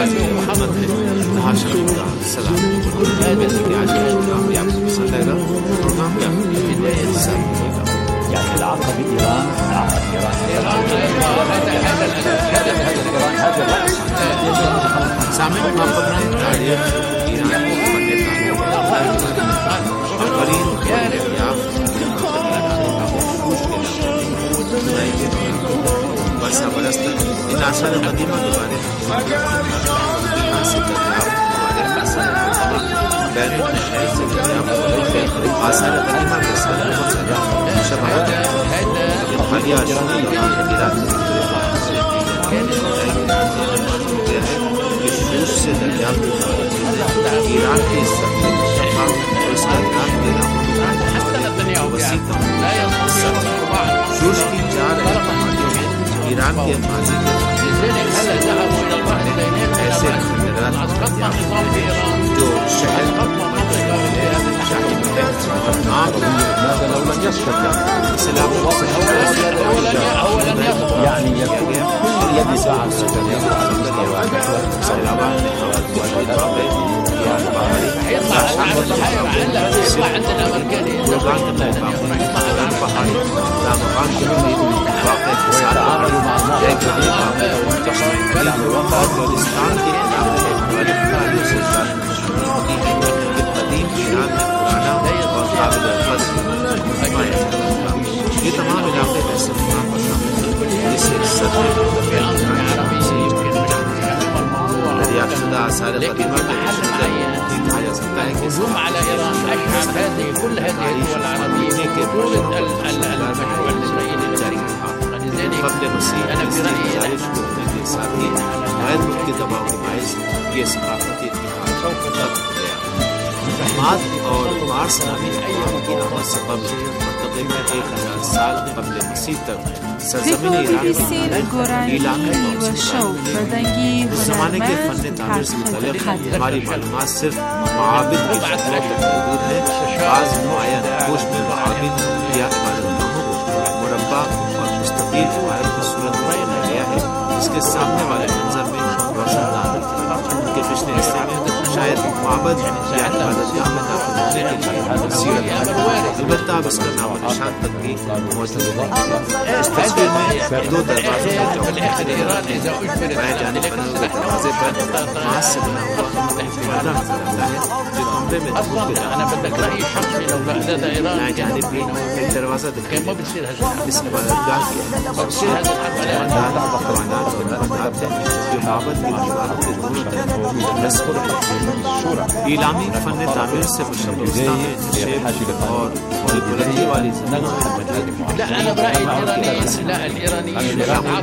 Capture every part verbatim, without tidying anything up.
محمد انتہا شرط کا سلام آپ پسند آئے گا پروگرام کا يعني العلاقة بإيران علاقة سامنے آپ اپنا تاریخ ایران بہترین برسہ برس تک ان آثار قدیمہ کے بارے میں حاصل دریافت ہمارے آثار بین الشہر سے دریافت آثار قدیمہ کے ساتھ بہت زیادہ شباہت ہے حالیہ اشاروں کے دوران عراق کے شروع سے دریافت ایران کے سطح شفاف اور اس کا نام کے علاقوں میں وسیع شوش کی چار اہم ایران کے ماضی کے ایسے جو شہر يعني يكون يد ساعة السكرية يطلع يطلع عندنا مركزي یہ تمام علاقے ایسے مقام پر شامل ہیں جس سے سطح دریافت شدہ آثار قدیمہ کے دیکھا جا سکتا ہے کہ على إيران أشهر هذه كل هذه الدول العربية في طول المشروع الإسرائيلي الجاري قبل مسیح أنا في رأيي گزارش کو ہونے کے ساتھ ہی غیر ملکی دباؤ کے باعث یہ ثقافتی اتحاد ختم ہو گیا. ماد اور مارس نامی اقوام کی آمد سے قبل تقریباً ایک ہزار سال قبل مسیح تک سرزمین ایران علاقے اس زمانے کے فن تعمیر سے متعلق ہماری معلومات صرف معابد کی شکلوں تک محدود ہے. بعض معین گوش میں معابد یا عبادت گاہوں کو مربع اور مستطیل عمارت کی صورت میں بنایا گیا ہے جس کے سامنے والے منظر میں روشن دان ان کے پچھلے حصے میں شاید معبد یا عبادت گاہ میں داخل ہونے کے لیے سیرت ہے. البتہ اب اس کا نام و نشان تک کی موجود ہے. اس تصویر میں دو دروازوں کے چوکے بائیں جانب بنے ہوئے دروازے پر بانس سے بنا ہوا پردہ نظر آتا ہے جو کمرے میں دھوپ کے دائیں جانب بھی ایک دروازہ دکھائی دیتا ہے. اس عبادت گاہ کی خواندان اور نباتات ہیں جو معبد کی دیواروں کے دونوں طرف رسم رہے ہیں. ایلامی فن تعمیر سے بلوچستان میں شیب اور بلندی والی زمینوں میں لا أنا برأيي الإيرانيين لا الإيرانيين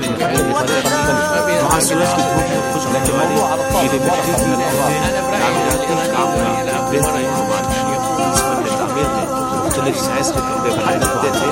وہاں سورج کی دھوپ میں خشک رہنے والی گیلے مٹی کی تعمیراتی کام کا بہترین نمائش اس فن تعمیر میں مختلف سائز کے کمرے بنائے جاتے تھے.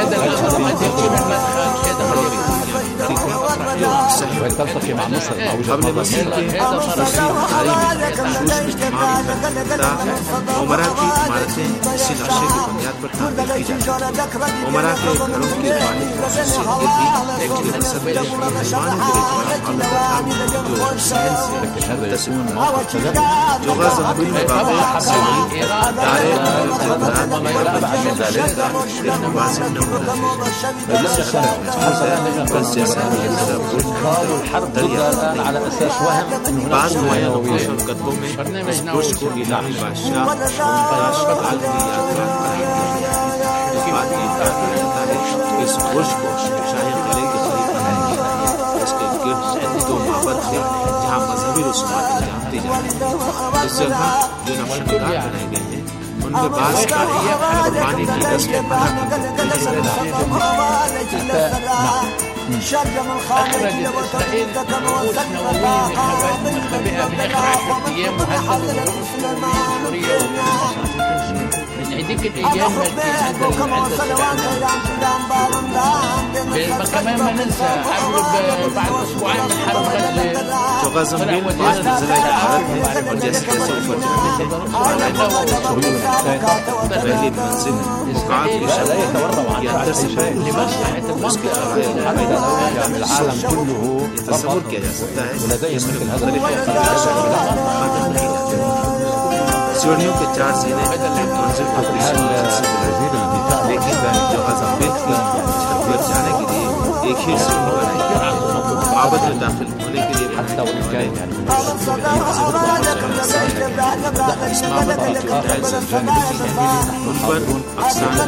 وتلتقي مع مصر قبل مسیح کے مسیح تاریخ میں شوش میں تمام عمرہ کی عمارتیں اسی نقشے کی بنیاد پر تعمیر کی جاتی ہیں. عمرہ کے گھروں کی واحد خصوصیت یہ تھی کہ مقصد میں مہمانوں کے رجوع جو شہر سے منتسب جو غزہ میں واقع سنی دارے جبران میں ذالک کا ایک نوازن نمونہ ہے. على اساس وهم بعض معین نقوش اور کتبوں میں اس برج کو نیلامی بادشاہ ممتاز بغال کی یادگار قرار دیا گیا ہے. اس بات یہ کہا جاتا ہے کہ اس برج کو شاہی قلعے کے قریب بنایا گیا ہے. اس کے گرد دو معبد تھے جہاں مذہبی رسومات انجام دی جاتی ہیں. اس جگہ جو نقشبندار بنائے گئے ہیں ان میں بعض کا قربانی کی رسم منع أخرج إسرائيل رؤوس نووية مخبئة من آخر عشرة أيام مهددة بالرؤوس النووية السورية ومن هذيك الايام التي عند كمان ما ننسى قبل بعد اسبوعين من حرب غزه جو غزه من بعد زلزال العراق وجلس سوف بهذه المنزل وقعت في شباب ينتسب لمصلحه المنطقه العالم كله تصور كذا ولديه مثل هذا سوريوں کے چار ضلع منزل کو لیکن جو غزہ کی چھت جانے کے لیے ایک ہی سوري بنائی معبد میں داخل ہونے کے لیے اس معبد کی جو ٹائلز ان پر افسانہ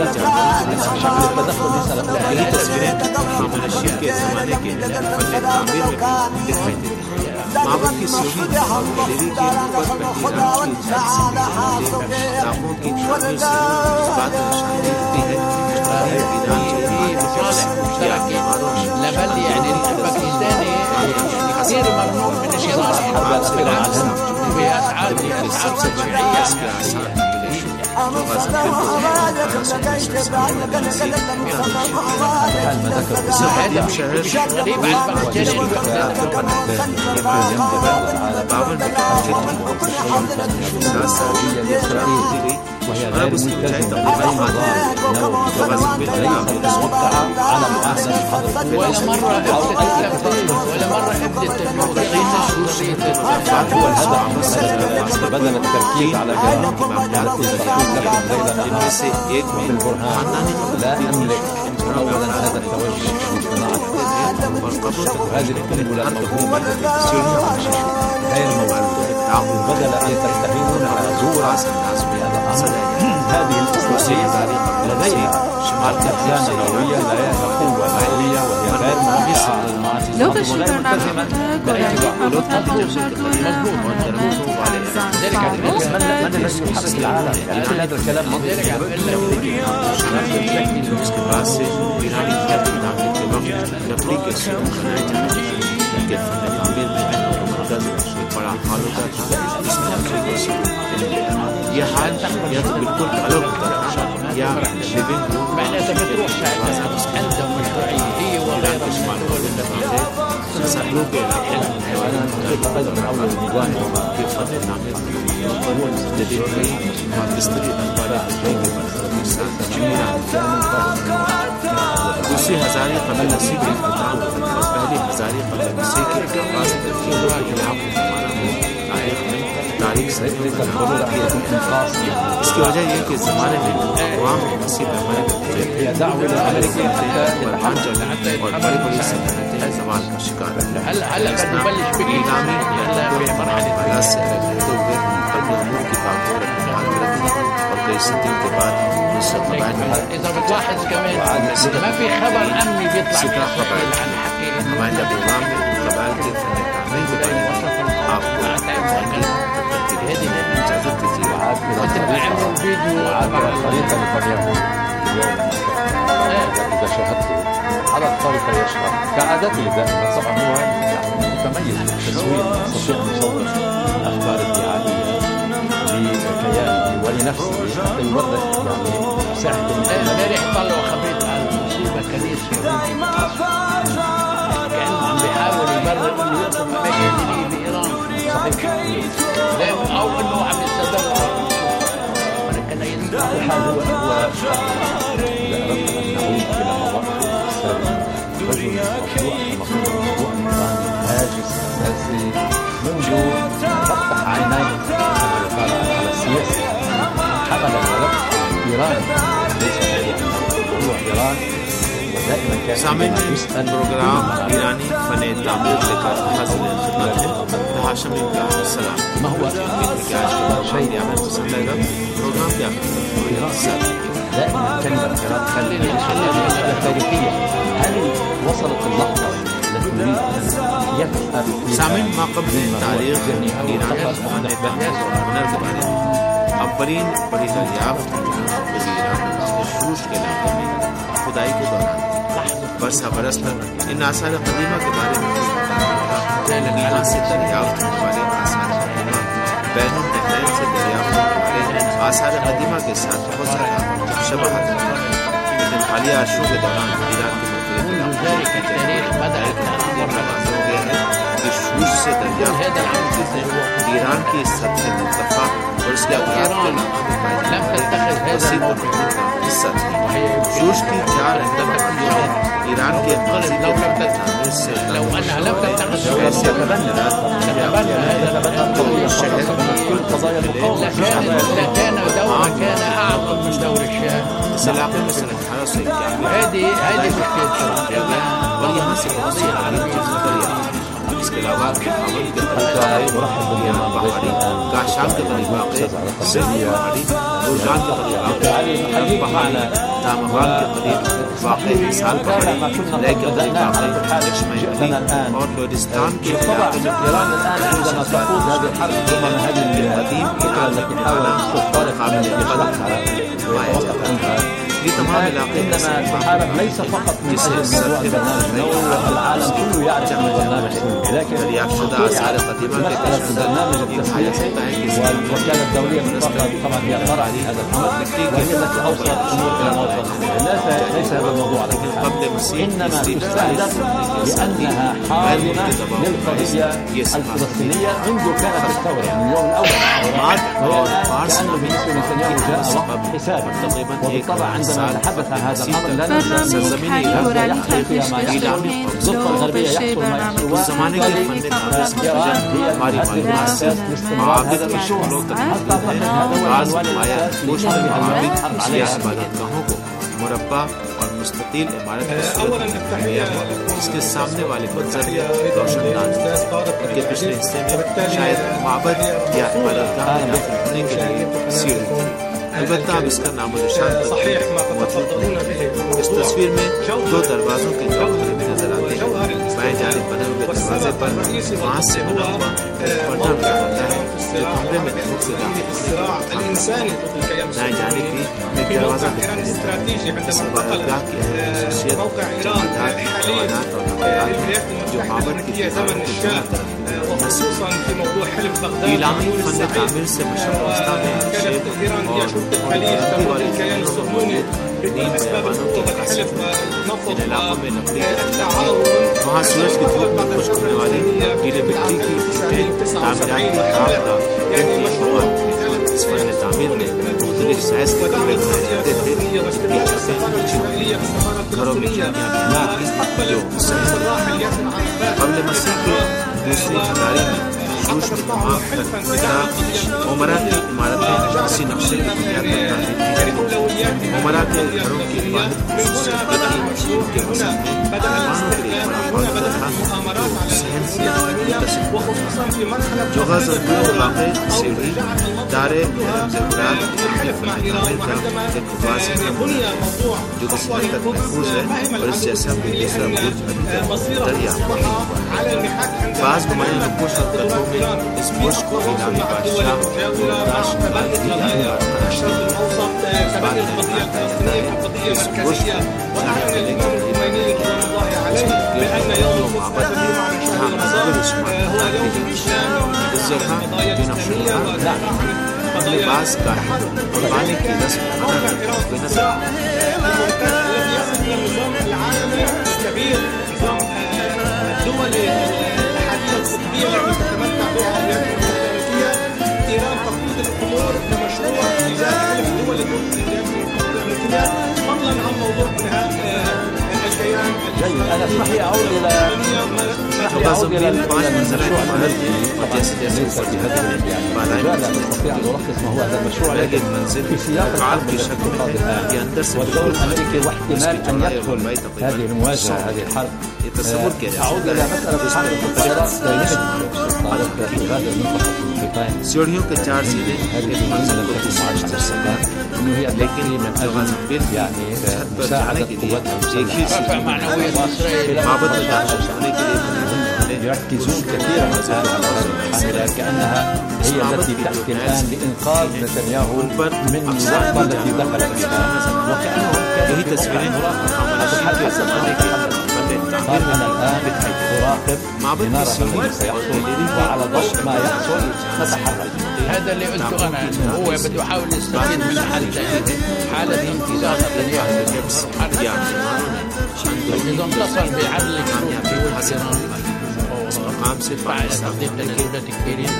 یہی تصویریں منشیہ کے زمانے کے فن تعمیر میں دکھائی دیتی ہیں. معبد کی سیڑھی دیوی کے اوپر پہلی رات کی داغوں کی تعمیر سے اس بات کی نشانی ہوتی ہے لبل يعني الباكستاني كثير ممنوع من الشراء في العالم بأسعار أسعار شيعية وهي غير ملتزمة بأي نظام على مؤسسة حضر ولا مرة ولا مرة أبدت الموضوعين بدل التركيز على جانب الإنسان في البرهان لا أملك أولا هذا التوجه وهذه الكلمة المفهومة غير موجودة بدل أن تتهمون على زور بهذا الأمر هذه الأسرائيلية لديها شمال كرزان نووية لا قوة نووية وهي غير منافسة على المعاصي لو تشكرنا ولو من الذي يحرك العالم كل هذا الكلام بڑا آلودہ تھا اس میں یہ حال یا تو بالکل الگ ہوتا ہے یا لیونگ روم معناتها بتروح ساعتها انت مشروعيه هي وغيرها من المواد سالوں کے علاقے میں اول نظام کے فتح تعمیر قانون جدید میں بستری اخبارات کے ساتھ دوسری ہزاری قبل عیسیٰ کے اختتام اور پہلی ہزاری قبل عیسیٰ کے آغاز ترکیب کا علاقہ ہمارا تاریخ میں تاریخ سے اس کی وجہ یہ کہ زمانے میں عوام وسیع پیمانے پر امریکی اور بڑی بڑی سلطنتیں زوال کا شکار هلا هلا بنبلش بنظامي هلا بمرحله سے رہتے ہوئے قبل امور کی تعمیر اور کئی صدیوں کے بعد نصرت اذا بتلاحظ كمان ما في خبر امني بيطلع عن حقيقه ہمارے نظام میں قبائل کے فن تعمیر کے بارے میں آپ کو هذه اجازت دیجیے عملوا فيديو على الطريقة لليهود إذا شاهدته على الطريقة يشرح كعادته دائما طبعا هو متميز بالتسويق يستطيع أن يصور الأخبار الدعائية لكيانه ولنفسه حتى يوضح يعني مساحة امبارح طلعوا خبرت عن مصيبة كنيسة كأنه عم بيحاول يبرر انه يقوم اماكن بايران صحيح او انه عم يتدرب ولكن الحال هو هو إذا أردت أن نعود إلى مواقف السابقة رجل موضوع المفروض موضوع النظام الهاجس الأساسي منذ فتح عينيه كما يقال على السياسة حمل الملف إيران ليس موضوع إيران ودائما كان سامعین پروگرام ایرانی فن تعمیر لے کر حاضر خدمت ہے ہاشمی کا سلام. ما هو شيء يعمل مسلسل بروجرام يعمل دائما كلمة كلام خليني خليني تاريخية. هل وصلت اللحظة التي تريد أن يفعل سامعین ما قبل تاریخ ایران فن بحث اور ہنر کے بارے میں اولین بڑی دریافت وزیران شروش کے علاقے میں خدائی کے دوران برسہ برس تک ان آثار قدیمہ کے بارے میں یہاں سے دریافت ہونے والے آثار قدیمہ بین النہرین سے دریافت ہونے والے آثار قدیمہ کے ساتھ بہت زیادہ شباہت ہے، لیکن حالیہ عرصوں کے دوران ایران کے مختلف گیا ہے کہ شوش سے دریافت ایران کی سطح مرتفع اور اس کے اطراف کے علاقوں میں حصہ تھی۔ شوش کی چار اہم ایران کے ماضی کے تعمیر سے ویسے اس علاقے میں سن اٹھارہ سو اکیانوے اور یہاں سے بہت سی عالم چیزیں دریافت۔ اس کے علاوہ بہاول کے قریب پہاڑی، کاشان کے قریب واقع سندھ پہاڑی، گرجان کے قریب واقع پہاڑی، دامغال کے قریب واقع حصال پہاڑی، لے کے قریب واقع چشمہ علی اور لورستان کے علاقے میں قدیم ایران کے عالم اور قابل قدر پایا جاتا ہے۔ یہ تمام علاقے ليس فقط من أجل العالم كله يعرف برنامج سوري، لكن دریافت شدہ آثار قدیمہ کے برنامج التسويق والوكالة الدولية من فقط طبعا هي فرع لهذا الأمر، وهي التي أوصلت الأمور إلى ما وصلت. ليس هذا الموضوع على كل حال، إنما تستهدف لأنها حاضنة للقضية الفلسطينية منذ كانت الثورة من اليوم الأول، لأنه بنسبة نتنياهو جاء وقت حسابي، وبالطبع عندما نتحدث عن هذا الأمر لا ننسى يحصل فيها ما يحصل، الضفة الغربية يحصل ما يحصل، زمانے کے فن تعمیر ہماری معلومات سے معابد کی شکلوں تک بعض نمایاں کوششیں معابد سیاہ عبادت گاہوں کو مربع اور مستطیل عمارت کی صورت میں دیا ہوا، اس کے سامنے والے منظر میں روشن دان ان کے پچھلے حصے میں شاید معبد یا عبادت گاہ داخل ہونے کے لیے سیڑھی تھی۔ البتہ اب اس کا نام و نشان موجود نہیں۔ اس تصویر میں دو دروازوں کے دو کھڑے بھی نظر آتے ہیں۔ بائیں جانب بنے ہوئے دروازے پر بانس سے بنا ہوا پردہ لگا ہوتا ہے جو کمرے میں دھوپ سے داخل ہونے دائیں جانب بھی ایک دروازہ دکھائی دیتا ہے۔ اس عبادتگاہ کی اہم خصوصیت جمادات، حیوانات اور نباتات جو معبد کی دیواروں کے چاروں طرف ایلامی فن تعمیر سے مشرق وسطی میں شیب اور ملکی والی زمینوں میں موجود نیم بیابانوں کی عکاسی ان علاقوں میں لکڑی وہاں سورج کی دھوپ میں خشک ہونے والی گیلے مٹی کی اینٹیں تعمیرات کی خاک کا قیمتی مواد۔ اس فن تعمیر میں مختلف سائز کے کمرے بنائے جاتے تھے جن کی چھتیں اونچی ہوتی گھروں میں کھڑکیاں بھی جو قبل مسیح کے دوسری ہزاری میں شوش میں تمام تر عمرہ کی عمارتیں اسی نقشے کی بنیاد پر تعمیر کی جاتی ہیں۔ عمرہ کے گھروں کی واحد خصوصیت ان کے وسط میں مہمانوں کے لیے بڑا ہال تھا جو صحن سے متصل تھا۔ جو غزل میں واقع سیڑھی دار حرم زیورات کے فن تعمیر کا ایک واضح نمونہ ہے جو کسی حد تک محفوظ ہے اور اس جیسا کوئی دوسرا برج ابھی تک دریافت نہیں ہوا ہے۔ بعض نمایاں نقوش اور قلبوں میں اس برج کو ایلامی بادشاہ ممتاز باقری اور تراشنے اس بات میں بتایا جاتا ہے کہ اس برج کو شاہ قلعے کے قریب اس کی قیمت و معبد جہاں مذہب شمار اس جگہ جو نقش القدر اپنے بعض کاہن قربانی کی رسم ادا کرتے ہوئے نظر آتے أنا اسمح لي أعود إلى أعود إلى المشروع الذي جيسے جیسے اوپر کی حد میں بالائیں لا نستطيع أن نلخص ما هو هذا المشروع لكن في سياق الحرب الأمريكية والدور الأمريكي واحتمال أن يدخل هذه المواجهة هذه الحرب. أعود إلى مسألة حرب الطائرات في هذه المنطقة الأفريقية. سیڑھیوں کے چار زیرے هذه المنزلة التي معاشرة إنه هي لیکن من أجل يعني مساعدة قواتها رفع معنوية إسرائيل معبد میں داخل ہونے کے لیے يركزون كثيرا على الحاملة كأنها هي التي تحكي الآن لإنقاذ نتنياهو من الورطة التي دخل فيها وكأنهم یہی تصویریں حسب قال أنا الآن أراقب لنرى ما سيحصل وعلى ضوء ما يحصل نتحرك. هذا اللي قلته أنا، هو بده يحاول يستفيد من حالة حالة امتزاج نتنياهو. إذا انتصر بعدل بعد تقديم تنازلات كبيرة،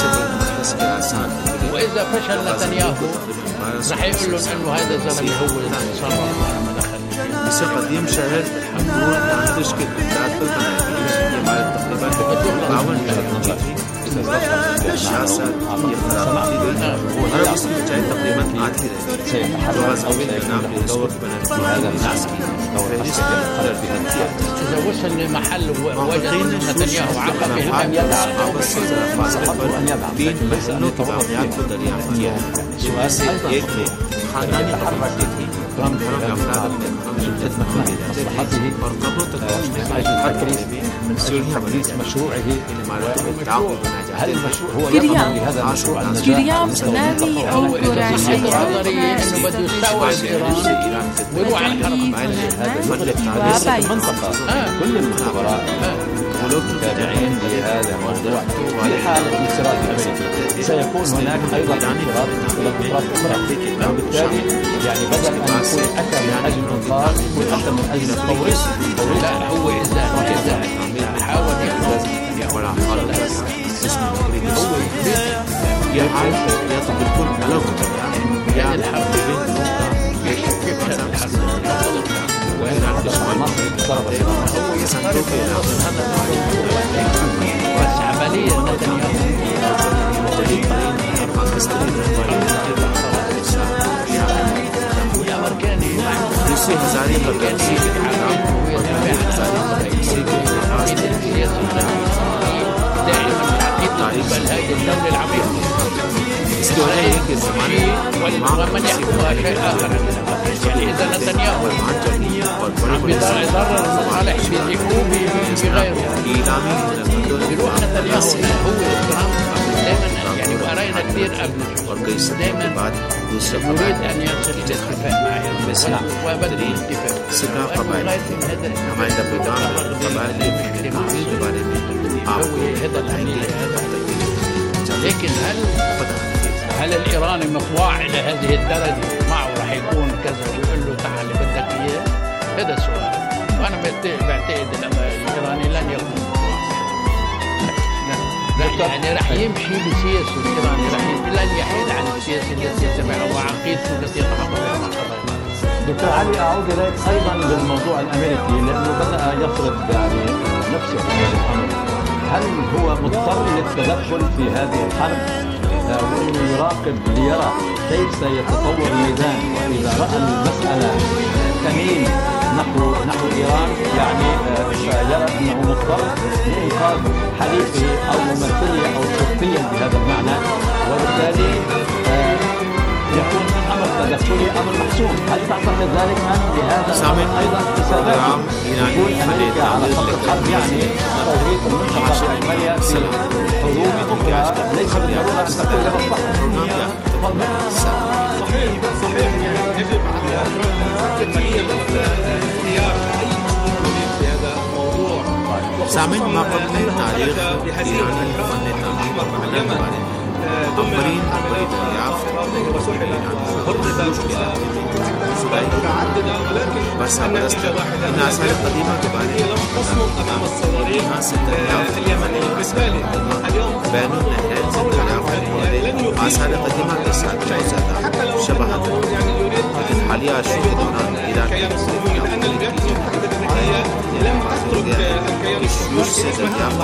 وإذا فشل نتنياهو رح يقول له إنه هذا الزلمة هو اللي تصرف وأنا ما دخلني. بس قديم شهر حضور ما تشكل بلاد بالقناة مع تقريبا بعمل الشاسة وهذا بسم جاي تقريبا عادي سيتحرك أو سينام بدور في هذا الناس إذا وصل لمحل ووجد نتنياهو عقبه أن يدعم أن يدعم ليس أنه طبعا يأخذ اليوم سؤال خلاني أتحرك ترامب مصلحته التكريس مشروعه. هل المشروع هو يضمن لهذا المشروع كريام سلامي أو نظرية إنه بده يستوعب إيران ويروح على الحرب. المنطقة كل المخابرات تابعين لهذا الموضوع. في حالة انصراف الأمريكي سيكون هناك أيضا انصراف إلى أطراف أخرى، وبالتالي يعني بدل أن يكون أكثر من أجل الإنقاذ يكون أكثر من أجل التوريث. لا هو إذا إذا حاول يحرز ولا حال اسمه هو يحاول يطلب الكل على يعني الحرب كيف كان الحرب وين هو يصندوق بس عملية نتنياهو والأمريكاني يصير هزاري الأمريكاني دائما تعقيد بل هذه الدولة العميقة ومن يحكمها شيء آخر. يعني إذا نتنياهو عم بيضرر المصالح بيزيحوه بغيره بيروح نتنياهو هو ترامب دائما يعني وقرينا كثير قبل دائما يريد أن يصل إلى اتفاق مع إيران وبدأ الاتفاق لغاية من هذا كما عند بيضان قبائل هذا العميل هذا. لكن هل هل الإيراني مطواع إلى هذه الدرجة معه رح يكون كذا ويقول له تعال اللي بدك إياه؟ هذا السؤال. وأنا بعتقد الإيراني لن يكون يعني رح يمشي بسياسة الإيراني رح لن يحيد عن السياسة التي يتبعها وعقيدته التي يتحقق بها مع قضايا. دكتور علي أعود إليك أيضا بالموضوع الأمريكي لأنه بدأ يفرض يعني نفسه في هذا الأمر. هل هو مضطر للتدخل في هذه الحرب وأنه يراقب ليرى كيف سيتطور الميدان، وإذا رأى المسألة تميل نحو نحو إيران يعني سيرى أنه مضطر لإنقاذ حليفه أو ممثله أو شرطيا بهذا المعنى، وبالتالي يكون أمر تدخلي أمر محسوم. هل تعتقد ذلك أم لهذا الأمر أيضا حسابات يكون أمريكا على خط الحرب يعني توريط المنطقة الأمريكية في حروب أخرى ليس بالضرورة أن تكون لمصلحة. صحيح صحيح يعني يجب على تكمية اختيار أي مسؤولين في هذا الموضوع. سامعين ما قبل التاريخ الإيراني فن التاريخ أمرين أمرين بس هذا الناس هاي القديمة هي لم تصمم أمام الصواريخ اليمنية. بالتالي اليوم بانوا النهاية ستة بس هذا القديمة تسعة جوزة شبهت الحالية شو دوران إيران لأن الجبهة المتحدة الأمريكية لم تترك الكيان الشيوعي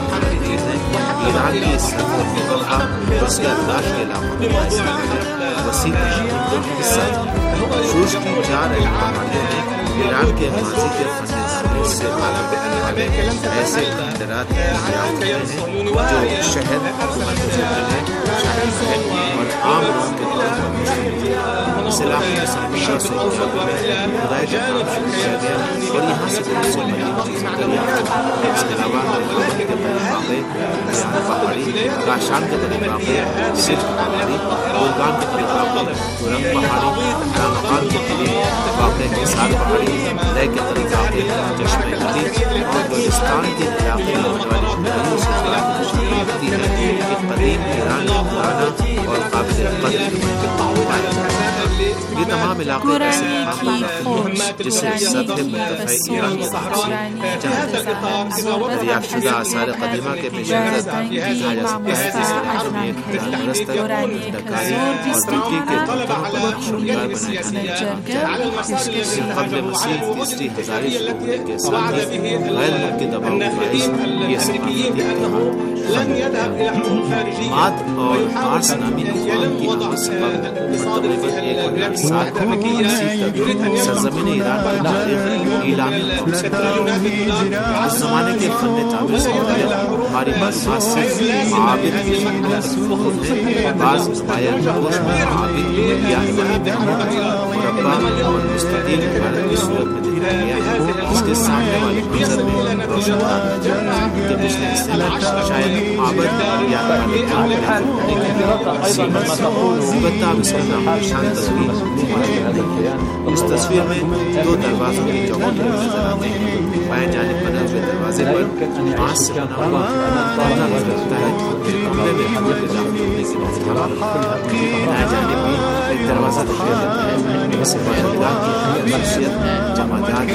إيران يستخدم في ضلع روسيا الداخل إلى منطقة وسيلة السد شوشكي جار العملية إيران के माजी के फंसे से मालूम है ऐसे खतरात जो शहर और आम लोगों के तौर पर اس علاقے میں سن پندرہ سو اکیانوے میں خدائی کا کام شروع کیا گیا اور یہاں سے بہت سی قدیم چیزیں دریافت ہوئی۔ اس کے علاوہ ہلوانی کے طرف واقع بیان پہاڑی، کاشان کے طرف واقع صرف پہاڑی، گولگان کے طرف واقع تورنگ پہاڑی، رامقان کے طرف واقع حصار پہاڑی، لے کے طرف واقع چشمہ علی اور بلوچستان کے علاقے میں ہونے والی بحیروں سے خلاف نشانی رکھتی ہے کہ قدیم ایران کا پرانا اور قابل قدر پایا جاتا ہے۔ یہ تمام علاقے ایسے مقام علاقے جسے سطح مرتفع ایران کے نام سے جانا جاتا ہے۔ دریافت شدہ آثار قدیمہ کے پیش نظر کہا جا سکتا ہے کہ اس علاقے میں ایک ہزار برس تک دکاری اور مٹی کے برتنوں پر نقش و نگار بنائے جانے جاری اس قبل مسیح تیسری ہزاری شروع کے ساتھ ہی غیر ملکی دباؤ کے باعث یہ ثقافتی اتحاد ماد اور فارس نامی اقوام کی آمد سے قبل تقریباً ایک ہزار سال تک سرزمین ایران کی تاریخ ایلامی قوم سے اس زمانے کے فن تعمیر سے متعلق ہماری معلومات صرف عابد کی شکل ہے۔ بعض نمایاں نقوش میں عابد یا مربع اور مستطیل عمارت کی صورت میں دکھایا گیا ہے۔ اس کے سامنے والے منظر میں روشن دان کے پچھلے حصے میں شاید عابد یا البتہ اب اس کا نام شان تصویر۔ اس تصویر میں دو دروازوں کی چوکھٹیں نظر آتے ہیں۔ بائیں جانب بنے ہوئے دروازے پر بانس سے بنا ہوا پردہ نظر آتا ہے جو کمرے میں حضور کے داخل ہونے کی روک ہے۔ دائیں جانب بھی ایک دروازہ دکھائی دیتا ہے جسے پروردگار کی خصوصیت جمادات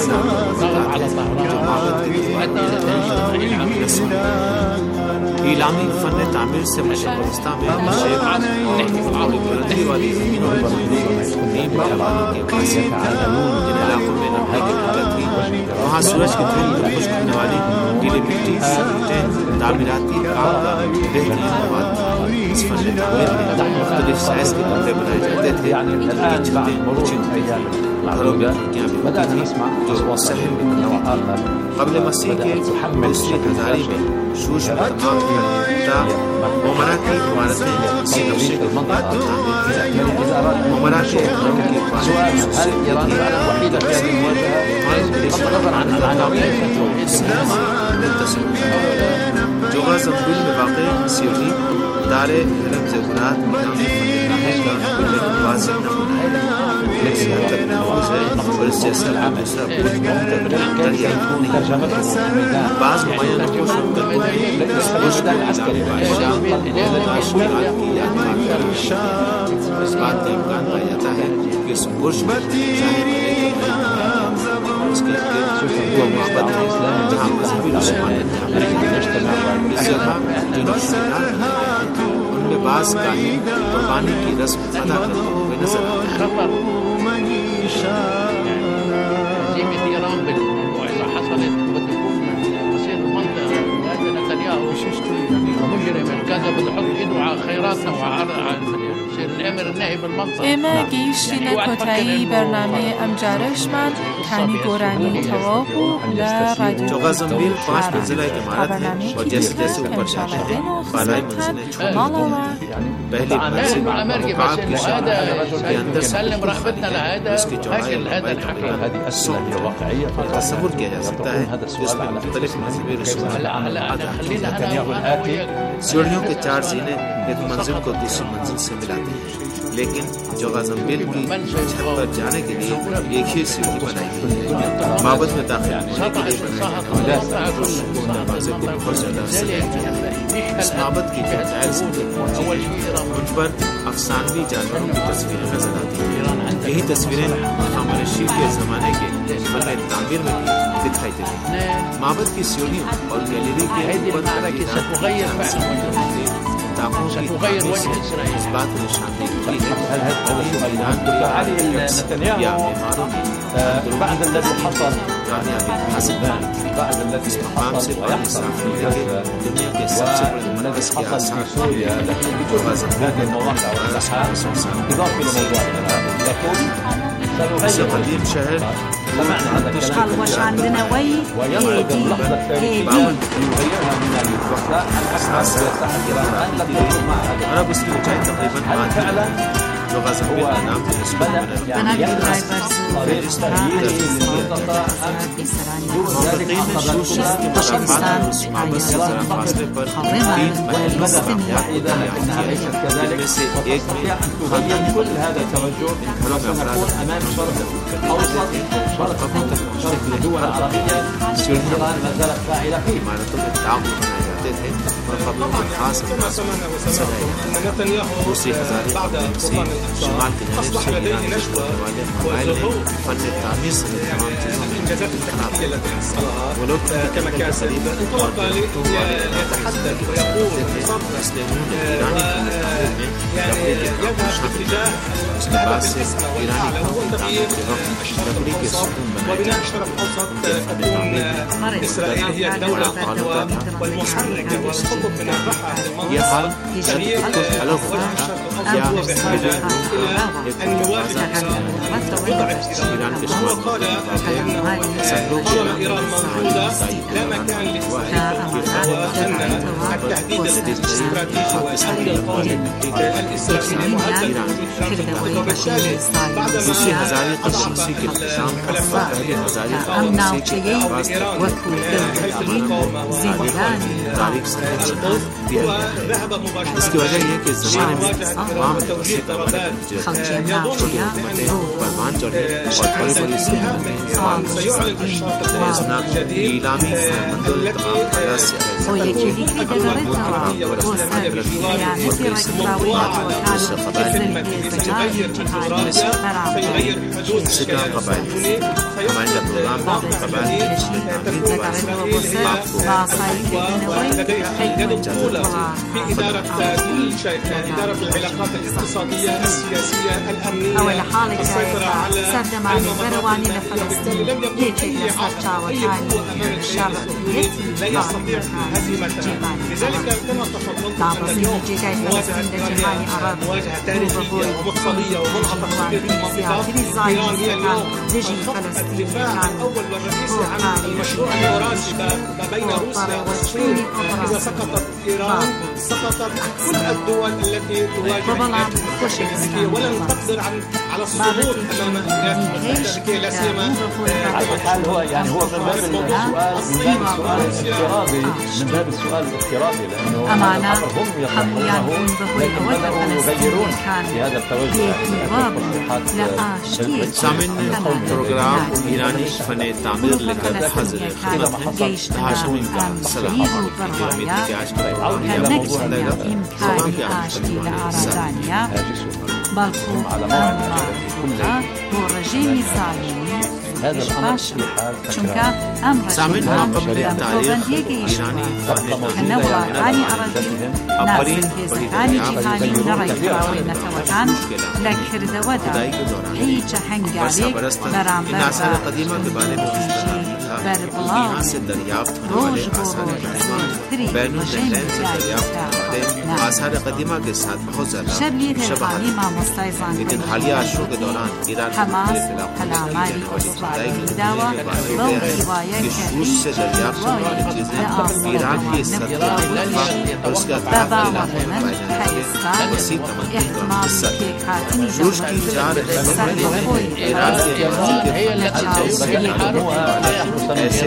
ایلامی فن تعمیر سے مشرقستان میں شیخ اور بلندی والی زمینوں پر نیم جوانوں کے واسطے جن علاقوں میں نمائی کی قدرت تھی وہاں سورج کی دھوپ میں خشک ہونے والی گیلی مٹی سیمنٹیں تعمیراتی کام کا بہترین مواد تھی۔ اس فن تعمیر میں مختلف سائز کے کمرے بنائے جاتے تھے جن کی چھتیں اونچی ہوتی تھیں، گھروں میں کھڑکیاں بھی ہوتی تھیں جو صحن میں بنتی تھیں۔ قبل مسیح کے دوسری ہزاری میں شوش میں تمام تا عمرہ کی عمارتیں اسی نقشے کے مطابق تعمیر کی جاتی ہیں۔ عمرہ کے گھروں کی جوغا زنبیل میں واقع سیونی دار حرم زیورات نامی فنکارہ کا بلند واضح نمونہ ہے۔ ایک سے حد تک محفوظ ہے اور اس سے اثر میں دوسرا بہت مختلف دریافت نہیں۔ بعض نمایاں نقوش اس خشک علاقے بادشاہ مشکلات کی یادگار اس بات کا امکان پایا جاتا ہے کہ اس برج میں ظاہر ہونے کا اس کے وہ محبت ہے جہاں مذہبی رسومات اس جگہ جو نشان ان میں بعض کاہن قربانی کی رسم ادا کرتے ہوئے نظر آتے ہیں۔ اما گیشتین کتایی برنامه امجارشمن تانی گورانی توابو لرادیو جوغا زنبیل پانچ منزلہ ایک عمارت ہے اور جیسے جیسے اوپر جاتے ہیں بالائی منزلیں چھوٹی ہوتی ہیں۔ پہلی منزل مقاب کی شکل ہے کے اندر سے اس کی چوڑائی اور لمبائی تقریباً سو میٹر۔ تصور کیا جا سکتا ہے کہ اس میں مختلف مذہبی رسومات ادا کی جاتی ہیں۔ سیڑھیوں کے چار زینے ایک منزل کو دوسری منزل سے ملاتی ہیں، لیکن جوغا زنبیل کی چھت پر جانے کے لیے ایک ہی سیڑھی بنائی گئی ہے۔ معبد میں داخل ہونے کے لیے بنائے دروازے کو بہت زیادہ سجایا گیا ہے۔ اس معبد کی جو ٹائلز ان پر افسانوی جانوروں کی تصویریں نظر آتی ہیں۔ یہی تصویریں ہمارے شیخ کے زمانے کے فن تعمیر میں بھی دکھائی دیتی ہیں۔ معبد کی سیڑھیوں اور گیلری کے اوپر داغوں کی اس بات کو نشاندہی کی ہے یا بیماروں کی بعد الذي حصل کامیابی حاصل کی اس مقام سے پانی صاف ہونے کے دنیا کے سب سے بڑے منعکس کے آثار جو غزنبیل کے موقع اور اضافی اسے قدیم شہر وش عندنا وي هيدي هيدي عرب اس کی اونچائی تقریباً जो गज़ाफ़े का नाम بدأ يعني يبحث طريق تغيير المنطقة موافقين شوش تقربات مع بس فاصله पर तीन वाक़यात أليست كذلك؟ تستطيع أن كل هذا التوجه تكون أمام شرق الأوسط شرق شرق الدول العربية إيران ما زالت فاعلة فيه. خاص روسي هزاري روسي شمال كناري الشمالي نشوى فن التعمير تمام الإنجازات التكنولوجية التي حصلها ولو كما كان سليما انطلق ليتحدث ويقول يعني يذهب باتجاه الهدف الأسمى والأعلى وهو تغيير الشرق الأوسط وبناء الشرق الأوسط تكون إسرائيل هي الدولة القوى والمحركة والخطط من الرحى للمنطقة تغيير الشرق الأوسط بحاجة إلى أن يواجه إيران وهو قال طالما إيران موجودة لا مكان لإسرائيل وأن التهديد الاستراتيجي والأمن القومي الإسرائيلي مهدد وبالتالي بعد ما تشكل الحلفاء إيران من حيث المقاومة والإقامة هو ذهب مباشرة لمواجهة إيران وتوجيه ضربات يظن بأنه سيعلن الشرط الأوسط الجديد التي ستكون الوطنية والإسلامية بجواره موضوعة كلمة سيغير الجغرافيا سيغير الحدود السكنية سيعلن بعض القبائل تكون إسرائيل هي ولديها اليد الأولى في إدارة كل شيء إدارة العلاقات الاقتصادية السياسية الأمنية السيطرة على المناطق وبالتالي لم يكن أي عقل أي قوة أمام الشعب لا يستطيع هزيمة لذلك كما تفضلت أن اليوم مواجهة إيرانية مواجهة تاريخية ومقصدية ومنعطفة في المنطقة إيران هي اليوم الخط الدفاع الأول والرئيسي عن المشروع اليوراسي ما بين روسيا والصين. إذا سقطت إيران سقطت كل الدول التي تواجه الأمريكية ولن تقدر عن على الصمود أمام الأمريكية لا سيما على الحال. هو يعني هو من باب السؤال من باب السؤال الافتراضي من باب السؤال الافتراضي لأنه أمانة هم يطرحونه لكن بدأوا يغيرون في هذا التوجه سامن بروجرام إيراني فن تعمير لك حظر جيش هاشمي سلام بلكو أمرها هو رجيم ظالمي هذا الأمر في حال تكرار سامن ما قبل التاريخ إيراني كنوع عالي أراضي ناس عالي جهاني نرى كراوي نتوكان لكرد ودا هيج هنگالي برام آثار قدیمہ کے بارے میں یہاں سے دریافت ہونے والے آثار قدیمہ بین النہرین سے دریافت ہونے والے آثار قدیمہ کے ساتھ بہت زیادہ شباہت ہے، لیکن حالیہ عشروں کے دوران ایران کے مختلف علاقوں میں کہ شروع سے دریافت ہونے والی چیزیں ایران کی سطح اور اس کے اطراف کے علاقوں میں پائے جاتے ہیں وسیع تمدن کا حصہ ہے۔ روس کی چار ایران کے هي ایسے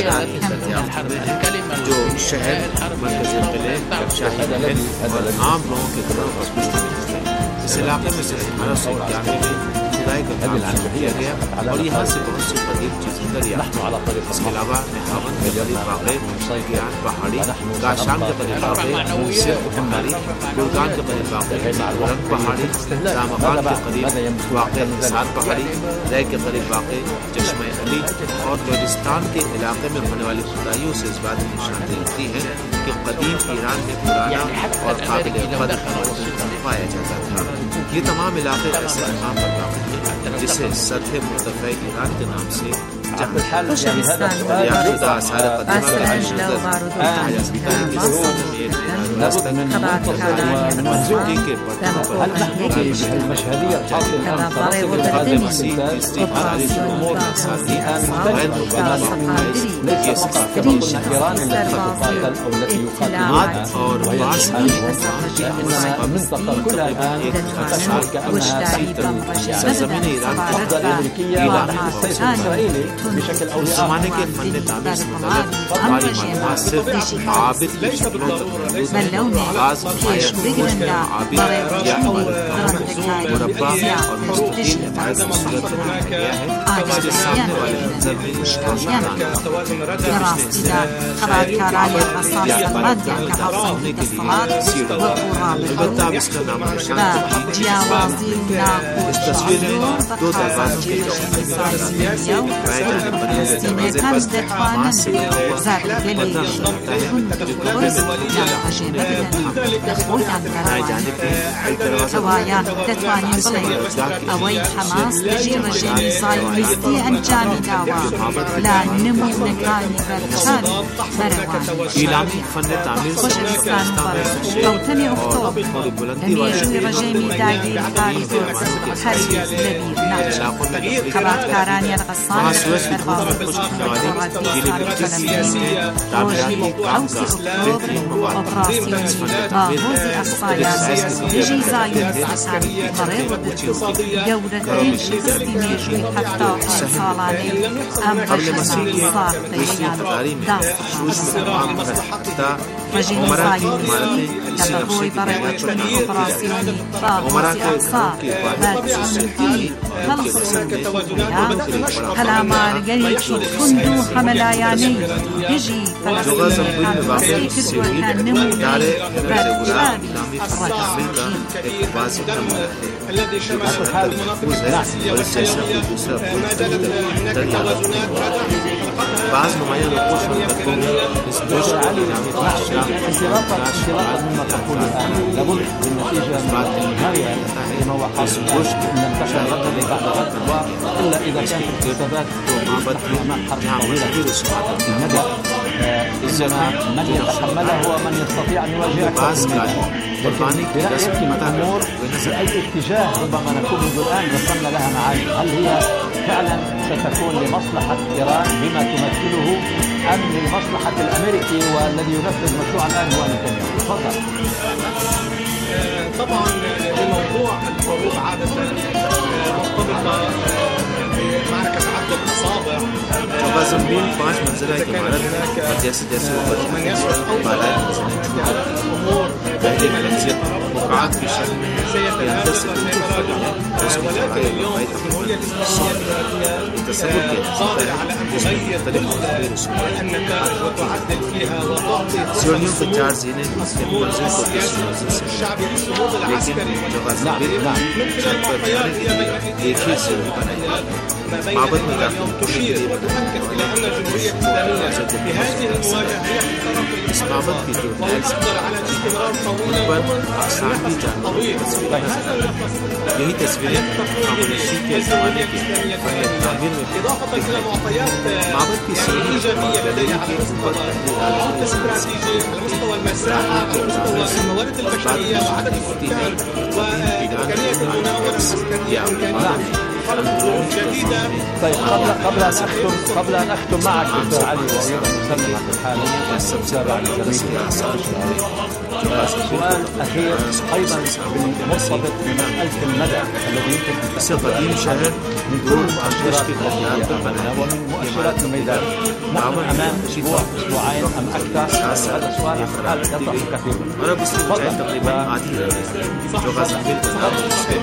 جو شہر مرکزی قلعے شاہی محل اور عام لوگوں کے طرف اس علاقے میں سے اٹھارہ سو اکیانوے میں کھدائی کا کام شروع کیا گیا اور یہاں سے بہت سی قدیم چیزیں دریافت ہوئی۔ اس کے علاوہ نہاون کے قریب واقع گیان پہاڑی، کاشان کے قریب واقع سرخ پہاڑی، گرگان کے قریب واقع رنگ پہاڑی، رامبان کے قریب واقع نثار پہاڑی، رے کے قریب واقع چشمہ علی اور لوجستان کے علاقے میں ہونے والی کھدائیوں سے اس بات کی نشاندہی ہوتی ہے کہ قدیم ایران میں پرانا اور قابل قدر پایا جاتا تھا۔ یہ تمام علاقے ایسے مقام پر واقع ہیں جسے سطح مرتفع ایران کے نام سے خوشویستان ئاسرەنج لەو بارودۆخانەی خەباتکارانی المشهدية المنطقة كلها الآن تشعر كأنها سرزمين إيران القبضة الأمريكية والسيف الإسرائيلي بشكل أو زمانه کے فن تعمیر سے متعلق باری معلومات صرف عابد کی شکل آغاز پیش بگیرن عابد یا مربع اور مستقل فائد صورت رکھا گیا ہے اس کے سامنے والے منظر میں روشن خبرکارانی الرصاص كحصل الصلاة البتہ اب اس کا نام نشان جیاوازی اس تصویر میں دو دروازوں کے فلسطینیەکان دەتوانن زاردگەلی لە خۆیان کەوایان دەتوانین بڵێن ئەوەی حەماس لەژێ ڕژێمی زایۆنیستی ئەنجامی داوە لە نمونەکانی بەرچانی بەرەوان خۆشەویستان کەوتنی ئۆکتۆبر لە مێژووی ڕژێمی داگیرکاری زۆر هەرگیز لەبیر ناچێت خەباتکارانی الغەسان باهۆزی ئەقسایان دژی زایۆنیستەکان بەڕێوەدەچوو گەورەترین شکستی مێژووی هەفتا و پێنج ساڵانەی ئەم ڕژێمە ساختەیەیان داستەخۆشە ڕژێمی زایۆنیستی کە بەهۆی بەڕێوەچوونی ئۆپراسیۆنی باهۆزی ئەقسا بەچوونکی هەڵسوودیان هەلامارگەرێکی تند و هەمەلایانەی دژی فەلەستینیەکان بەسەی کردووەکە نمونەی بەرچاوی بعض نمايا نقوش والمدفوع اسموش انطلاقا مما تقول الآن لابد بالنتيجة بعد النهاية لما هو حاصل ان لم تكن غدا بعد غد إلا إذا كانت الحسابات أمام حرب طويلة المدى إنما من يتحملها هو من يستطيع أن يواجهها برأيك الأمور بأي اتجاه ربما نكون منذ الآن رسمنا لها معاني هل هي فعلا ستكون لمصلحة إيران بما تمثله أم للمصلحة الأمريكي والذي ينفذ مشروع الآن هو نتنياهو؟ تفضل. طبعا الموضوع الحروب عادة مرتبطة بمعركة عد الأصابع. زمبين पांच मंजिला की इमारत और जैसे जैसे ऊपर बालाएं أمور पहले गलतियाँ मुकात की शक्ल में के अंदर से बिल्कुल खाली है उसकी चौड़ाई लंबाई तकरीबन सौ تصور किया जिसमें मुख्तलिफ मुख्तलिफ सियोनियों को चार जीने इसके मंजिल को दूसरी मंजिल से लेकिन जो ज़मीन छत पर जाने के लिए एक ही सीढ़ी बनाई معبد में दाखिल تشير وتؤكد إلى أن الجمهورية الإسلامية بهذه المواجهة इस معبد की जो تقدر على الاستمرار طويلا अफसान की जानकारी यही तस्वीरें काबुलिशी के ज़माने की तामीर में إضافة إلى معطيات معبد की सीढ़ी إيجابية لديها على مستوى الاستراتيجي على مستوى المساحة على مستوى الموارد البشرية وعدد السكان وإمكانية المناورة العسكرية جديدة. طيب قبل قبل أن أختم قبل أن أختم معك دكتور علي وأيضا أسلمك الحالة السابع لزميلي سؤال أخير أيضا مرتبط بما ألف المدى الذي يمكن इससे قديم शहर من دون مؤشرات الأدوية ومن مؤشرات الميدان نحن أمام أسبوع أسبوعين أم أكثر هذا سؤال هل يطرح كثيرا और अब इसकी ऊंचाई तकरीबन आधी है जो गाज़ा के तनाव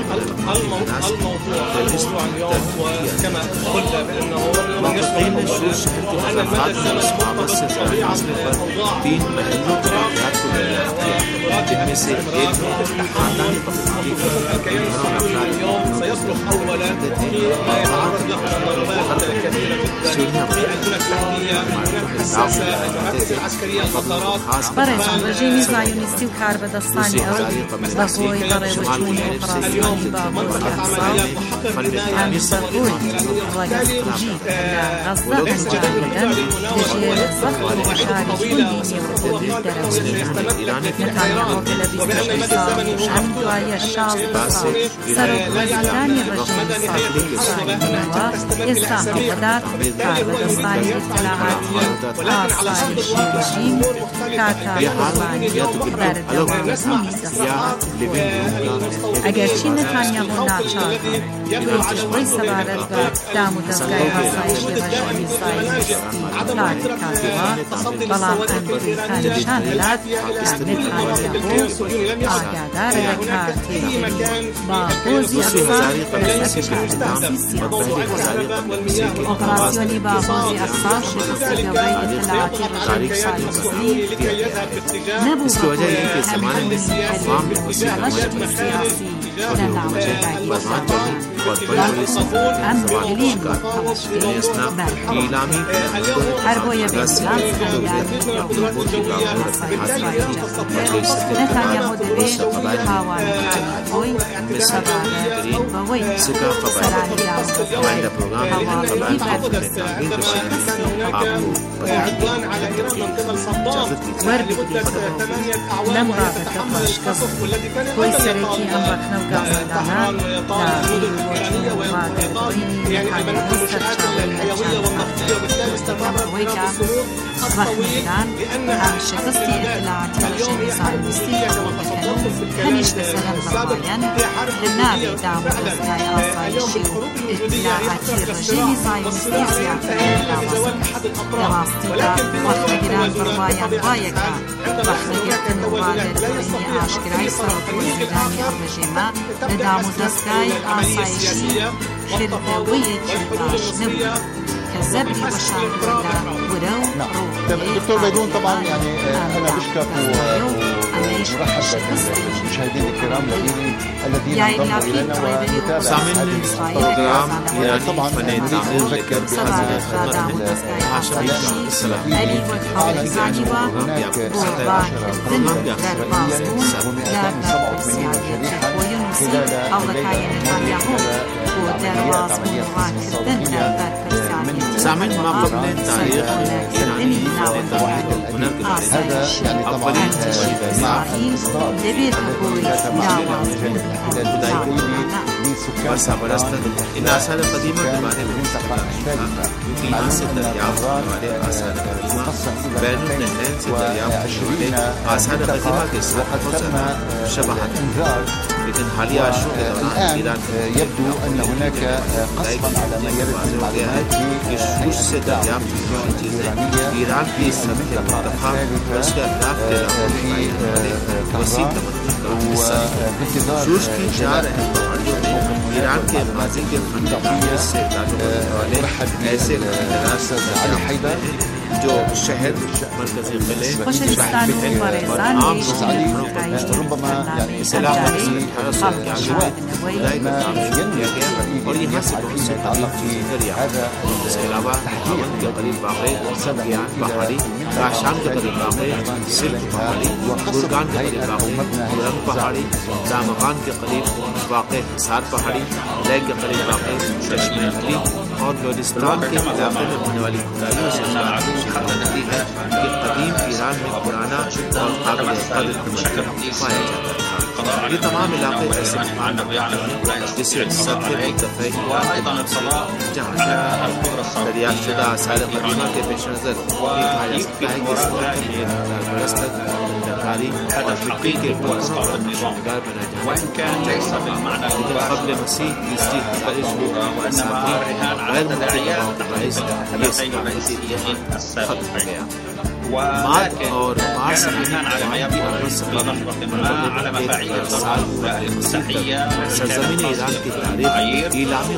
الموضوع اليوم وكما قلنا بأنه منطقين شروع شهر के खिलाफात में इस मामले से ज़रूरी मसले पर तीन महलों के वाक़यात को दरियाफ्त किया من خاندان الكنيسة اليوم سيصرخ أولا يتعرض له ضربات كثيرة جدا الألسنة التحتية حساسة المراكز العسكرية المطارات بەڕێزان ڕژێمی زایۆنیستی و کاربەدەستانی ئەو بەهۆی بەڕێوەچوونی ئۆپراسیۆنی بابۆزی ئەقسا ئەم بەهۆی ڕێگەسپوژی لە غەزە ئەنجامدەدەن دەژێت زەخم و بەشاریشوندی نێوەتەوی دەرەوەیان نەتانیاهۆ کە لە بیست و شەش ساڵ ئەم دوایە شازدە ساڵ سەرۆکوەزیرانی ڕژێمی سابقەکانەوە ئێستا هەڵبەدات کاربەدەستانی ئیتلاعاتی ئاسایشی ڕژیم کاکاوانی بەردەوامی دەسەڵات ئەگەرچی نەتانیاهۆ ناچارە دوێتیش بۆی سەبارەت بە دام و دەستگای ئاسایشی ڕژیمی زایۆنیستی کاری کاتەوە بەڵام ئەمریکا نیشان دەدات کە نەتانیاهۆ ئاگادارە لە کارتێکی باغۆزی ئەقسا لەسەر کاربەدەستی سیاسی ئۆپراسیۆنی باغۆزی ئەقسا شکستی گەورەی ئیتلاعاتی ڕژیمی زایۆنیستی نەبوو بەهۆی ئەمریکای هەرێمی هەڵەشتی سیاسی لە ناوچەکانی ئەم گلیم هەڵەشتی بەرهەڵ هەر بۆیە بێسلام نەتانیاهۆ دەبێت هاوارەکانی خۆی سەبارەت بەوەی سەرانی هەواڵەیی وەربگریت لەم ڕابەتە پاشکەس خۆی سەرەکی ئەم ڕەخنە و گازەندانە لە ڕادەبوونی نەتانیاهۆ سەرچاوەی ئەوەی کە ڕەخنەکان ئەم شکستی ئیتلاعاتی ڕژیمی زایۆنیستی دەکەن و هەمیش لەسەر ئەم ڕەوایەن لە ناوێ دام و دەستگای ئاسایشی و ئیتلاعاتی ڕژیمی زایۆنیستی زیاتر لاوەزن لە ڕاستیدا ڕەخنەگران بڕوایان وایەکە ڕەخنەگرتن و ڕادەربوونی ئاشکرای سەرۆکوەزیرانی ئەم ڕژیمە لە دام و دەستگای ئاسایشی کردەوەیەکی باش نەبوو كزبري وشاندولا ورو دكتور بيدون طبعا يعني انا بشكر ورحب بالمشاهدين الكرام الذين الذين انضموا الينا ونتابع هذه البروجرام يعني طبعا نذكر بهذه الحاشيه السلفيه هناك ستة عشر قضيه ومئتين وسبعة وثمانين جريحا خلال سامعين ما قبل التاريخ يعني هذا يعني طبعا مع دبيت أقول ورسا برستن إن آثار قديمة بمعنى المنطقة يمكن أن سترياف بمعنى آثار قديمة بين النهرين سترياف بمعنى آثار قديمة كسرقة وزنة شبهة لكن حاليا الآن يبدو أن هناك قصفا على ما يرد من معلومات يشوش سترياف بمعنى إيران في سبيل المنطقة وسيرياف للأمر وسيلة وبانتظار شوش کی جا رہے ہیں ایران کے ماضی کے فنکاریہ سے تعلق والے ایسے علي حيدر جو شہر مرکزی قلعے ربما يعني سلاح اور یہاں سے بہت سے تعلق کی هذا اس کے علاوہ ہمن کے قریب واقع پہاڑی کاشان کے قریب واقع سلک پہاڑی گرگان کے قریب واقع رنگ پہاڑی دامغان کے قریب واقع حصار پہاڑی لے کے قریب واقع چشمہ علی اور بلوچستان کے علاقے میں ہونے والی کھدائیوں سے شہادتی ہے کہ قدیم ایران میں پرانا اور قابل قدر مشکل پایا جاتا تھا. یہ تمام علاقے ایسے مقام ہیں جسے سطح مرتفع جہاں دریافت شدہ آثار قدیمہ کے پیش نظر یہ کہا جا سکتا ہے کہ سطح میں ہزار برس تک کاری اور مٹی کے برتنوں پر نشاندار بنایا جاتا ہے. لیکن قبل مسیح تیسری ہزارش و اساطیر غیر ملکی دباؤ کے باعث یہ ثقافتی ختم ہو گیا. ماد اور پارس کی سرزمین ایران کی تاریخ ایلامی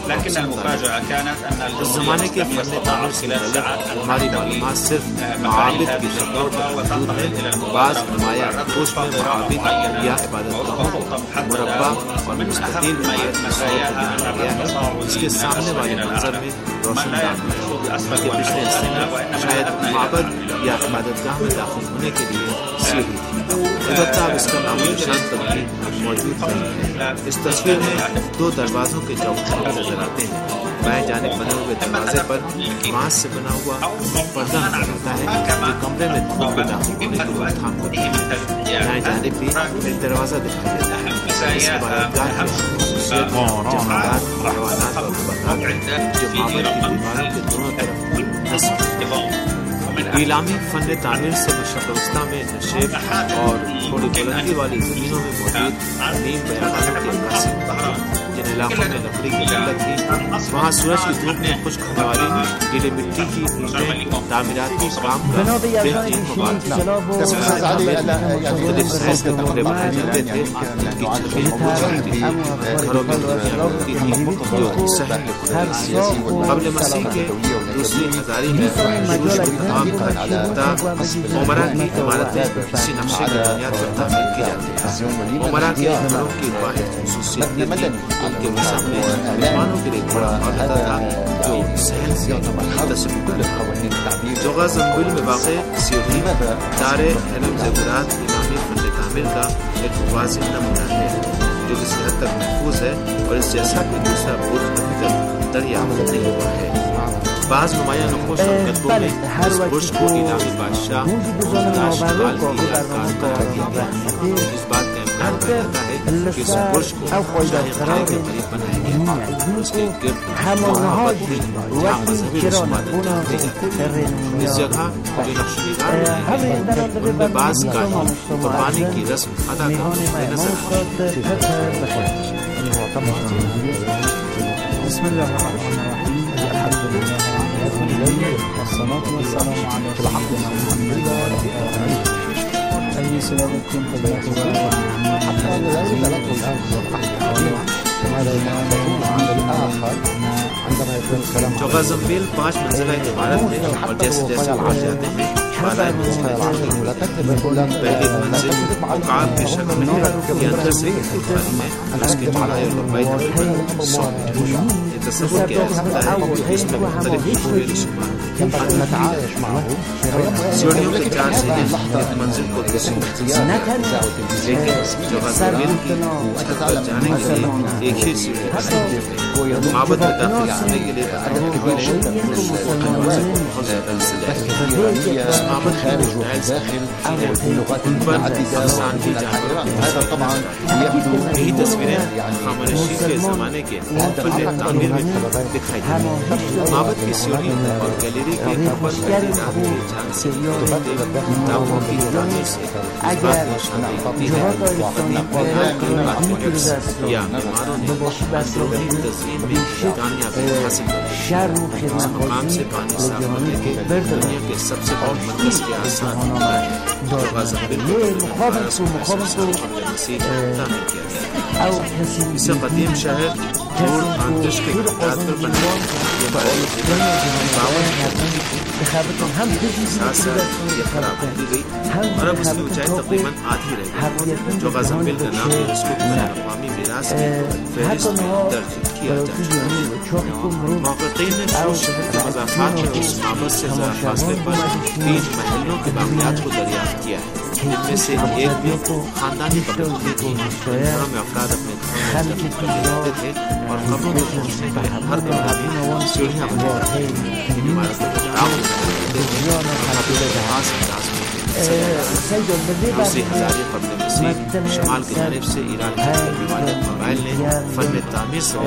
اس زمانے کے فن تعمیر سے متعلق ہماری معلومات صرف معابد کی شکلوں پر موجود ہیں. بعض نمایاں نقوش میں معابد یا عبادت گاہوں کو مربع اور مستطیل عمارت کی صورت میں بنایا گیا ہے جس کے سامنے والے منظر میں روشن دان ہے بلکہ پچھلے حصے میں شاید معبد یا عبادت گاہ میں داخل ہونے کے لیے سیڑھی تھی. البتہ اب اس کا نام و نشان پر بھی موجود نہیں ہے. اس تصویر میں دو دروازوں کے چوکھٹ نظر آتے ہیں. بائیں جانب بنے ہوئے دروازے پر بانس سے بنا ہوا پردہ نظر آتا ہے جو کمرے میں دھوپ کے داخل ہونے کی روک تھام کرتا ہے. دائیں جانب بھی ایک دروازہ دکھائی دیتا ہے. اس عبادتگاہ میں جماعات حیوانات اور نباتات جو معبد کی دیواروں کے دونوں طرف نصب ہیں. ایلامی فن تعمیر سے مشرق وسطی میں نشیب اور تھوڑی بلندی والی زمینوں میں موجود نیم بیابانوں کی عکاسی ہوتا ہے. جن علاقوں میں لکڑی کی قلت تھی وہاں سورج کی دھوپ میں خشک ہونے والی گیلی مٹی کی اینٹیں تعمیراتی کام کا بہترین مواد مختلف سائز کے کپڑے بنائے جاتے تھے جن کی چھتیں بوجھ ہوتی تھی. گھروں میں دنیا ہوتی تھی جو صحن لکھتی. قبل مسیح کے دوسری ہزاری میں شروع تمام عمرہ کی عمارتیں کسی نقشے کی بنیاد پر تعمیر کی جاتی ہیں. عمرہ کے گھروں کی واحد خصوصیت یہ تھی ان کے وسط میں مہمانوں کے لیے بڑا عہدہ تھا جو صحن سے تصویر جوغا زنبیل میں واقع سیوری دار علم زیورات ایلامی فن تعمیر کا ایک واضح نمونہ ہے جو کسی حد تک محفوظ ہے اور اس جیسا کہ دوسرا برج ابھی تک دریافت نہیں ہوا ہے. بعض نمایاں نقوش اور کتبوں میں اس برج کو ایلامی بادشاہ ممتاز شمال کی یادگار قرار دیا گیا ہے. اس بات کا امکان پایا جاتا ہے کہ اس برج کو شاہی قلعے کے قریب بنایا گیا ہے. اس کے گرد محبت بھی جہاں مذہبی رسومات انجام دی جاتی ہیں. اس جگہ جو نقش و نگار بنائے گئے ان میں بعض کاہن قربانی کی رسم ادا کرتے ہوئے نظر آتے ہیں. بسم الله الرحمن الرحيم الحمد لله رب العالمين والصلاة والسلام على سيدنا محمد وعلى آله أي سلامكم فبيعتوا حتى ذلك لا تلعب هذا العمل الآخر عندما يكون الكلام جوغا زنبیل پانچ منزلہ عمارت میں اور جیسے جیسے اوپر جاتے ہیں بالائے منزل پہلی منزل مقام کی شکل میں یہ اندر سے خالی میں اس کی چوڑائی اور لمبائی تقریباً سو میٹر. یہ تصور کیا جا سکتا ہے کہ اس میں مختلف خوبی رسومات سیڑھیوں کے چار سیڑھیں ایک منزل کو دوسری منزل سے لیکن جوغا زنبیل کی چھت پر جانے کے لیے ایک ہی سیڑھی ہے. معبد میں داخل ہونے کے لیے بہت زیادہ اس معبد کی ٹائلز ان پر انسانی جانوروں یہی تصویریں خامنشی کے زمانے کے فن تعمیر میں دکھائی دیتی ہیں. معبد کی سیڑھی اور گیلری کے اوپر پہلی رات کی جھانسی ٹاپوں کی تعمیر سے اس بات کو نشاندہی ہوتی ہے کہ آرکیٹیکٹس یا معماروں نے اندرونی تزئین میں کامیابی حاصل کی. اس مقام سے پانی صاف کرنے کے دنیا کے سب سے بڑے مرکز کے آسان ہوتا ہے جوغا زنبیل کو بارہ سو پچاس سال قبل مسیح تعمیر کیا گیا ہے. اسے قدیم شہر دور آنتش کے خطرات پر بنا یہ ساتھ ساتھ یہ خراب ہوتی گئی اور اب اس کی اونچائی تقریباً آدھی رہ گئی. جوغا زنبیل کا نام اس کو بین الاقوامی میراث کی فہرست میں درج کیا جا چکا ہے. محققین نے اس شہر کے مضافات میں اس معبد سے ذرا فاصلے پر تین محلوں کے باقیات کو دریافت کیا ہے. ان میں سے ایک میں خاندانی قبرستانی تھی. گھروں میں افراد اپنے گھروں میں دفن کرتے تھے اور قبروں میں پہنچنے کا ہر کمرہ بھی سیڑھیاں بنا رہا تھا. ان عمارتوں کو خراب کرتے تھے اور قبل جہاز انداز میں دوسری ہزاری قبل مسیح شمال کی جانب سے ایران کے روایت قبائل نے فن تعمیر سے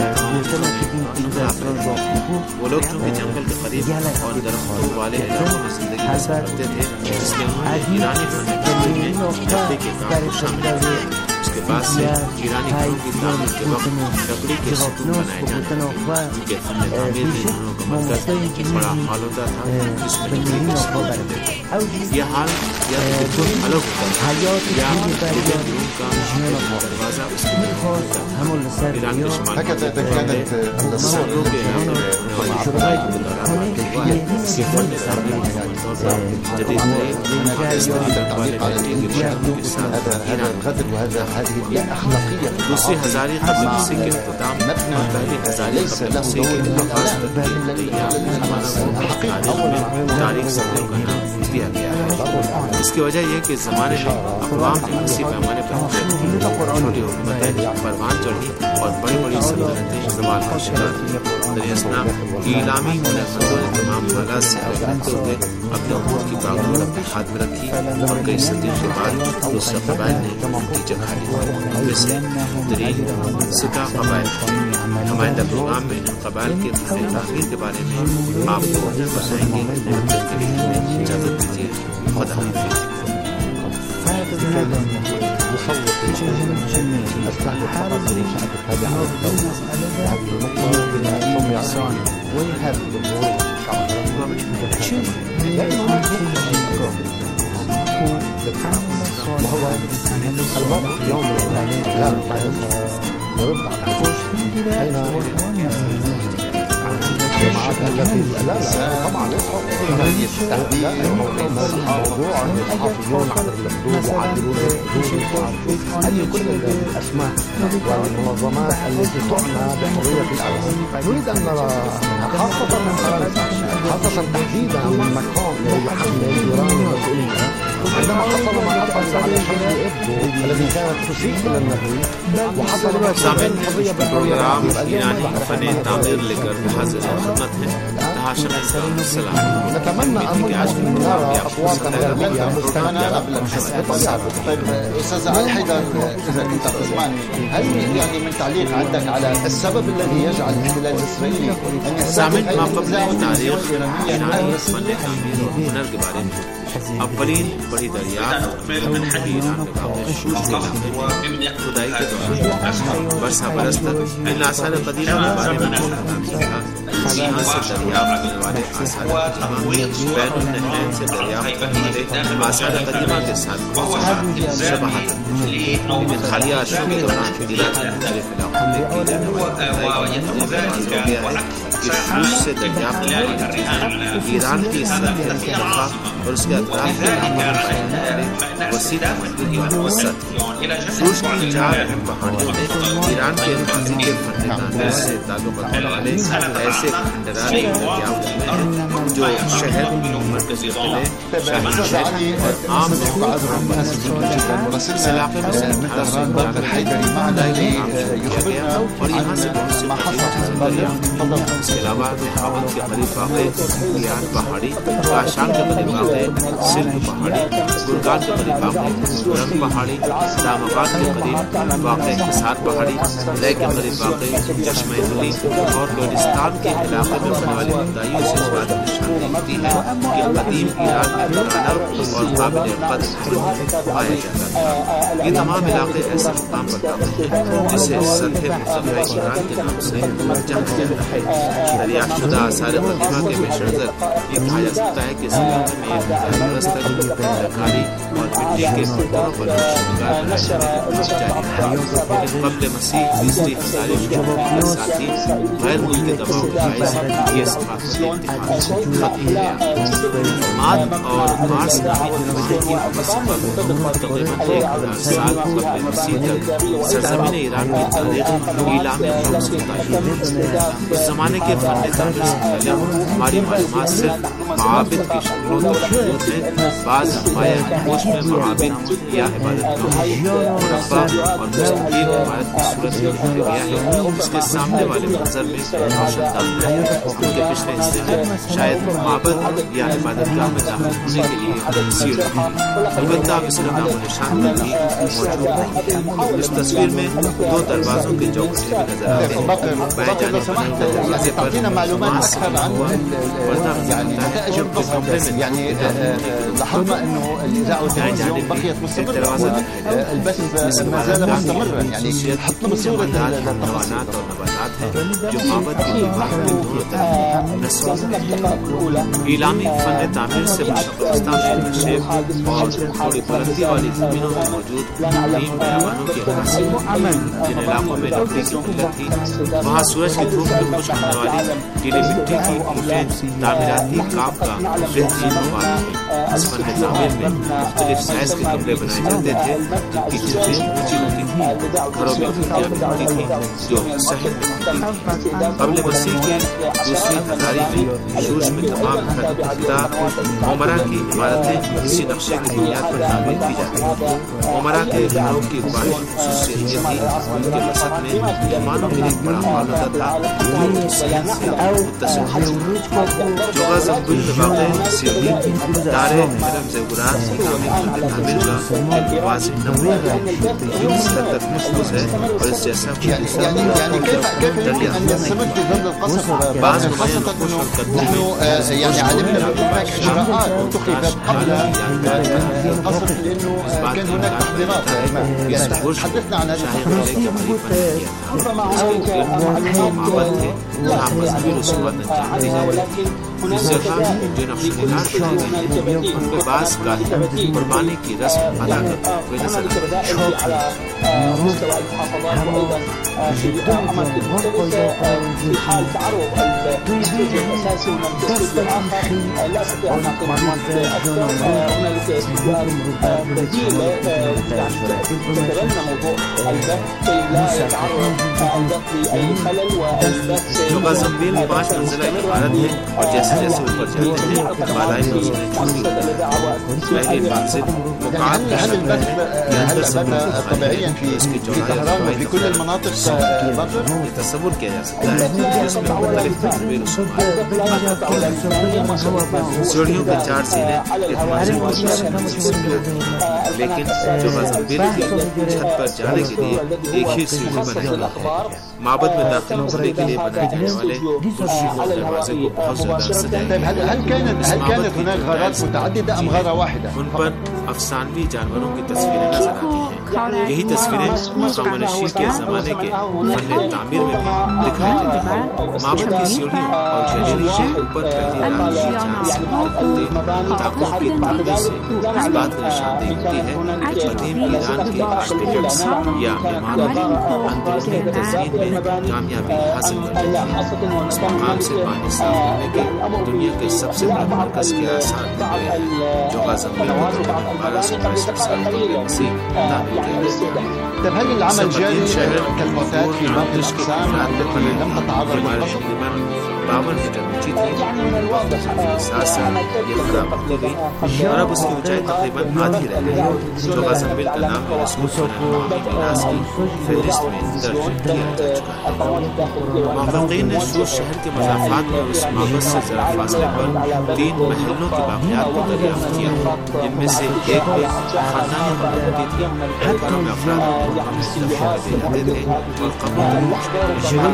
وہ لوگ چونکہ جنگل کے قریب اور درختوں والے علاقوں میں زندگی بسر کرتے تھے اس لیے انہوں نے ایرانی فن تعمیر میں لکڑی کے کام کو شامل کیا. اس کے بعد سے ایرانی گھروں کی تعمیر کے وقت لکڑی کے ستون بنائے جاتے ہیں. ان کے فن تعمیر میں گھروں کا مرکز بڑا ہال ہوتا تھا جس میں لکڑی کے ستون ہوتے تھے. یہ حال یا بالکل الگ ہوتا تھا یا روم کا دروازہ اس کے اندر ہوتا تھا. ایران کے شمال صدیوں کے علاقے کے فن تعمیر کے طور پر جدید دوسری ہزاری قبل مسیح کے اختتام اور پہلی ہزاری قبل مسیح کے آغاز تک کی تاریخ صدیوں کا نام دیا گیا ہے. اس کی وجہ یہ کہ اس زمانے میں اقوام نے وسیع پیمانے پر چھوٹی حکومتیں پروان چڑھی اور بڑی بڑی سلطنتیں زوال کا شکار تھیں. دریاسنا ایلامی ہنرمندوں نے تمام حالات سے الگ رہتے ہوئے اپنے امور کی باغدور اپنے ہاتھ میں رکھی اور کئی صدیوں کے بعد دوسرے قبائل نے ان کی جگہ لی. جیسے دریل سکا قبائل. ہمارے پیغام میں ان قبائل کے تعمیر کے بارے میں آپ کو بتائیں گے. اجازت دیجیے. خدا حافظ. طبعا حرية التعبير موضوع الصحفيون عبر الحدود وعبروا الحدود هذه كل الأسماء والمنظمات التي تعنى بحرية الإعلام نريد أن نرى خاصة من فرنسا خاصة تحديدا من ماكرون يحمل إيران مسؤولية عندما حصل ما حصل على شرق إبدو الذي كانت تسيء إلى النبي وحصل ما قضية بالبروغرام إيراني فن تعمير لكر حاضر خدمت ہے. نتمنى أن نرى أصوات غربية مستمعة قبل بطبيعة. طيب أستاذ الحيدر إذا كنت تسمعني هل يعني من تعليق عندك على السبب الذي يجعل الاحتلال الإسرائيلي أن يستعمل ما قبل تاريخ إيراني فن تعمير وهنر کے بارے میں اولین بڑی دریافت ایران کا شوش کے علاقے میں کھدائی کے دوران برسا برس تک ان آثار قدیمہ کے بارے میں بتاتا تھا. یہاں سے دریافت کرنے والے آثار قدیمہ بین النہرین سے دریافت کرنے والے آثار قدیمہ کے ساتھ شباہت لیکن حالیہ عرصوں کے دوران ایران کے مختلف علاقوں میں کی جانے والی کھدائی کا اندازہ ہو گیا ہے کہ شوش سے دریافت کرنے والے ایران کی سطح ارتفاع اور اس کے اطراف کے علاقوں میں وسیع تمدن کی وسعت. شوش کی چار اہم پہاڑیوں میں ایران کے ماضی کے فن تعمیر سے تعلق رکھنے والے ایسے کھنڈرات دریافت ہوئے ہیں جو شہر مرکزی قلعے شاہی شہر اور عام اس علاقے میں سے اٹھارہ سو اکیانوے کیا گیا اور یہاں سے بہت سی قدیم دریافت. اس کے علاوہ دہاوند کے قریب واقع گیان پہاڑی، کاشان کے قریب واقع سلک پہاڑی، گرگان کے قریب واقع رنگ پہاڑی، اسلام آباد کے قریب واقع حصار پہاڑی، لے کے قریب واقع چشمہ علی اور کوہستان کے علاقے میں ہونے والی کھدائیوں سے اس بات کی نشاندہی ہوتی ہے کہ قدیم ایران میں پرانا اور قابل قدر پایا جاتا تھا. یہ تمام علاقے ایسے مقام پر واقع ہیں جسے سطح مرتفع ایران کے نام سے جانا جاتا ہے. دریافت شدہ آثار قدیمہ کے پیش نظر یہ کہا جا سکتا ہے کہ اس علاقے میں ایک برس تک لکاری اور مٹی کے برتنوں پر شکار جاری ہے. لیکن قبل مسیح تیسری ہزاری شروع کے ساتھ ہی غیر ملکی دباؤ کے باعث یہ ثقافتی اتحاد ختم ہو گیا. ماد اور مارس کی نسبت تقریباً ایک ہزار سال قبل مسیح تک سرزمین ایران کی تاریخ ایلامی حروف سے متعلق ہے. اس زمانے کے فن تعمیر سے متعلق ہماری معلومات صرف معابد کی شکلوں تک محدود ہیں. بعض مایا نقوش میں معابد یا عبادت گاہ مربع اور مستطیل عمارت کی صورت میں لکھا گیا ہے. اس کے سامنے والے منظر میں روشن دان ہے. ان کے پچھلے حصے میں شاید معبد یا عبادت گاہ میں داخل ہونے کے لیے سیڑھی ہے. البتہ اس کا نام و نشان بھی موجود نہیں ہے. اس تصویر میں دو طرف دروازوں کے چوکھٹے بھی نظر آتے ہیں. بائیں جانب بنے دروازے پر ماسک لگا ہوا ہے. پردہ يعني نتائج القصف يعني لاحظنا انه الاذاعه والتلفزيون بقيت مستمره والبث ما زال مستمرا يعني حطنا بصوره حیوانات اور نباتات ہیں جو آمد کی باہر دونوں طرف نسل. ایلامی فن تعمیر سے مشرقستان میں نشیب اور تھوڑی بلندی والی زمینوں میں موجود نیم بیابانوں کے حاصل جن علاقوں میں لکڑی کی قلت تھی وہاں سورج کی دھوپ میں خشک ہونے والی گیلی مٹی کی اینٹیں تعمیراتی کام کا بہترین مواد ہے. اس فن تعمیر میں مختلف سائز کے کمرے بنائے جاتے تھے جن کی چھتیں اونچی ہوتی تھیں. گھروں میں کھڑکیاں بھی ہوتی تھیں جو صحن میں ہوتی تھیں. قبل مسیح کے دوسری ہزاری میں شورش میں تمام ابتدا عمرہ کی عمارتیں اسی نقشے کی بنیاد پر تعمیر کی جاتی ہیں. عمرہ کے گھروں کی واحد خصوصیت یہ تھی ان کے وسط میں مہمانوں کے لیے بڑا ہال ہوتا تھا جو صحن سے متصل تھا. جوگا زمبل میں واقع سیڑھی دارے حرم زیورات اسلامی فن تعمیر کا واضح نمونہ ہے. یوں اس حد تک محفوظ ہے اور اس جیسا يعني يعني كيف كيف يمكن ان يستمر في ظل القصف خاصة انه نحن يعني علمنا بان هناك اجراءات اتخذت قبل القصف لانه كان هناك تحضيرات. يعني تحدثنا عن هذه جو نقشبات ان کے بعض قربانی کی رسم ادا کرتے ہوئے نظر في أماكن مختلفة في حال تعرض الدستور الأساسي من الدستور الآخر لا أستطيع أن أعطي معلومات أكثر. هنالك استدلال بديلة تتبنى موضوع البث كي لا يتعرض البث لأي خلل والبث جوگا زمبیل پانچ منزلہ عمارت ہے اور جیسے جیسے اوپر جاتے ہیں بالائی منزلیں چھوٹی پہلی منزل مقعد هل البث هل بدا طبيعيا في في طهران وفي كل المناطق بطل؟ تصور کیا جا سکتا ہے جس میں مختلف تدبیر و سماعت سیڑھیوں کے چار سیدھے ایک منزل پر لیکن جوگا زمبیل کی چھت پر جانے کے لیے ایک ہی سیڑھی بنائی گئی ہے. معبد میں داخل ہونے کے لیے بنائے جانے والے دروازے کو بہت زیادہ سجائے. هل كانت هل كانت هناك غارات متعددة ام غارة واحدة؟ ان پر افسانوی جانوروں کی تصویریں نظر آتی ہیں. یہی تصویریں خامنشی کے زمانے کے فن تعمیر میں بھی دکھائی دیتی ہیں. معبد کی سیڑھیوں اور گیلری کے اوپر پہلی رات چاند سے نکلتے تابوت کی تعمیر سے اس بات کی نشاندہی ہوتی ہے کہ قدیم ایران کے آرکیٹیکٹس یا معماروں اندرونی تزئین میں کامیابی حاصل کرتے تھے. اس مقام سے پانی صاف ہونے کے دنیا کے سب سے بڑے مرکز کے آثار ملے ہیں. جوگا زمبیل کو بارہ سو پینسٹھ سال قبل مسیح تعمیر کیا گیا. طيب هل العمل جاري كالمعتاد في باقي الأقسام التي لم تتعرض للقصف؟ باون میٹر اونچی تھی سات سال یہ خراب ہوتی گئی اور اب اس کی اونچائی تقریباً آدھی رہ گئی. جوگا زمبیل کا نام یونیسکو فن میراث کی فہرست میں درج کیا جا چکا ہے. محققین نے شور شہر کے مضافات میں اس معبد سے ذرا فاصلے پر تین محلوں کی باقیات کو دریافت کیا جن میں سے ایک میں خاندانی قبر ہوتی تھی. قبروں میں افراد کو دفن کیے جاتے تھے اور قبروں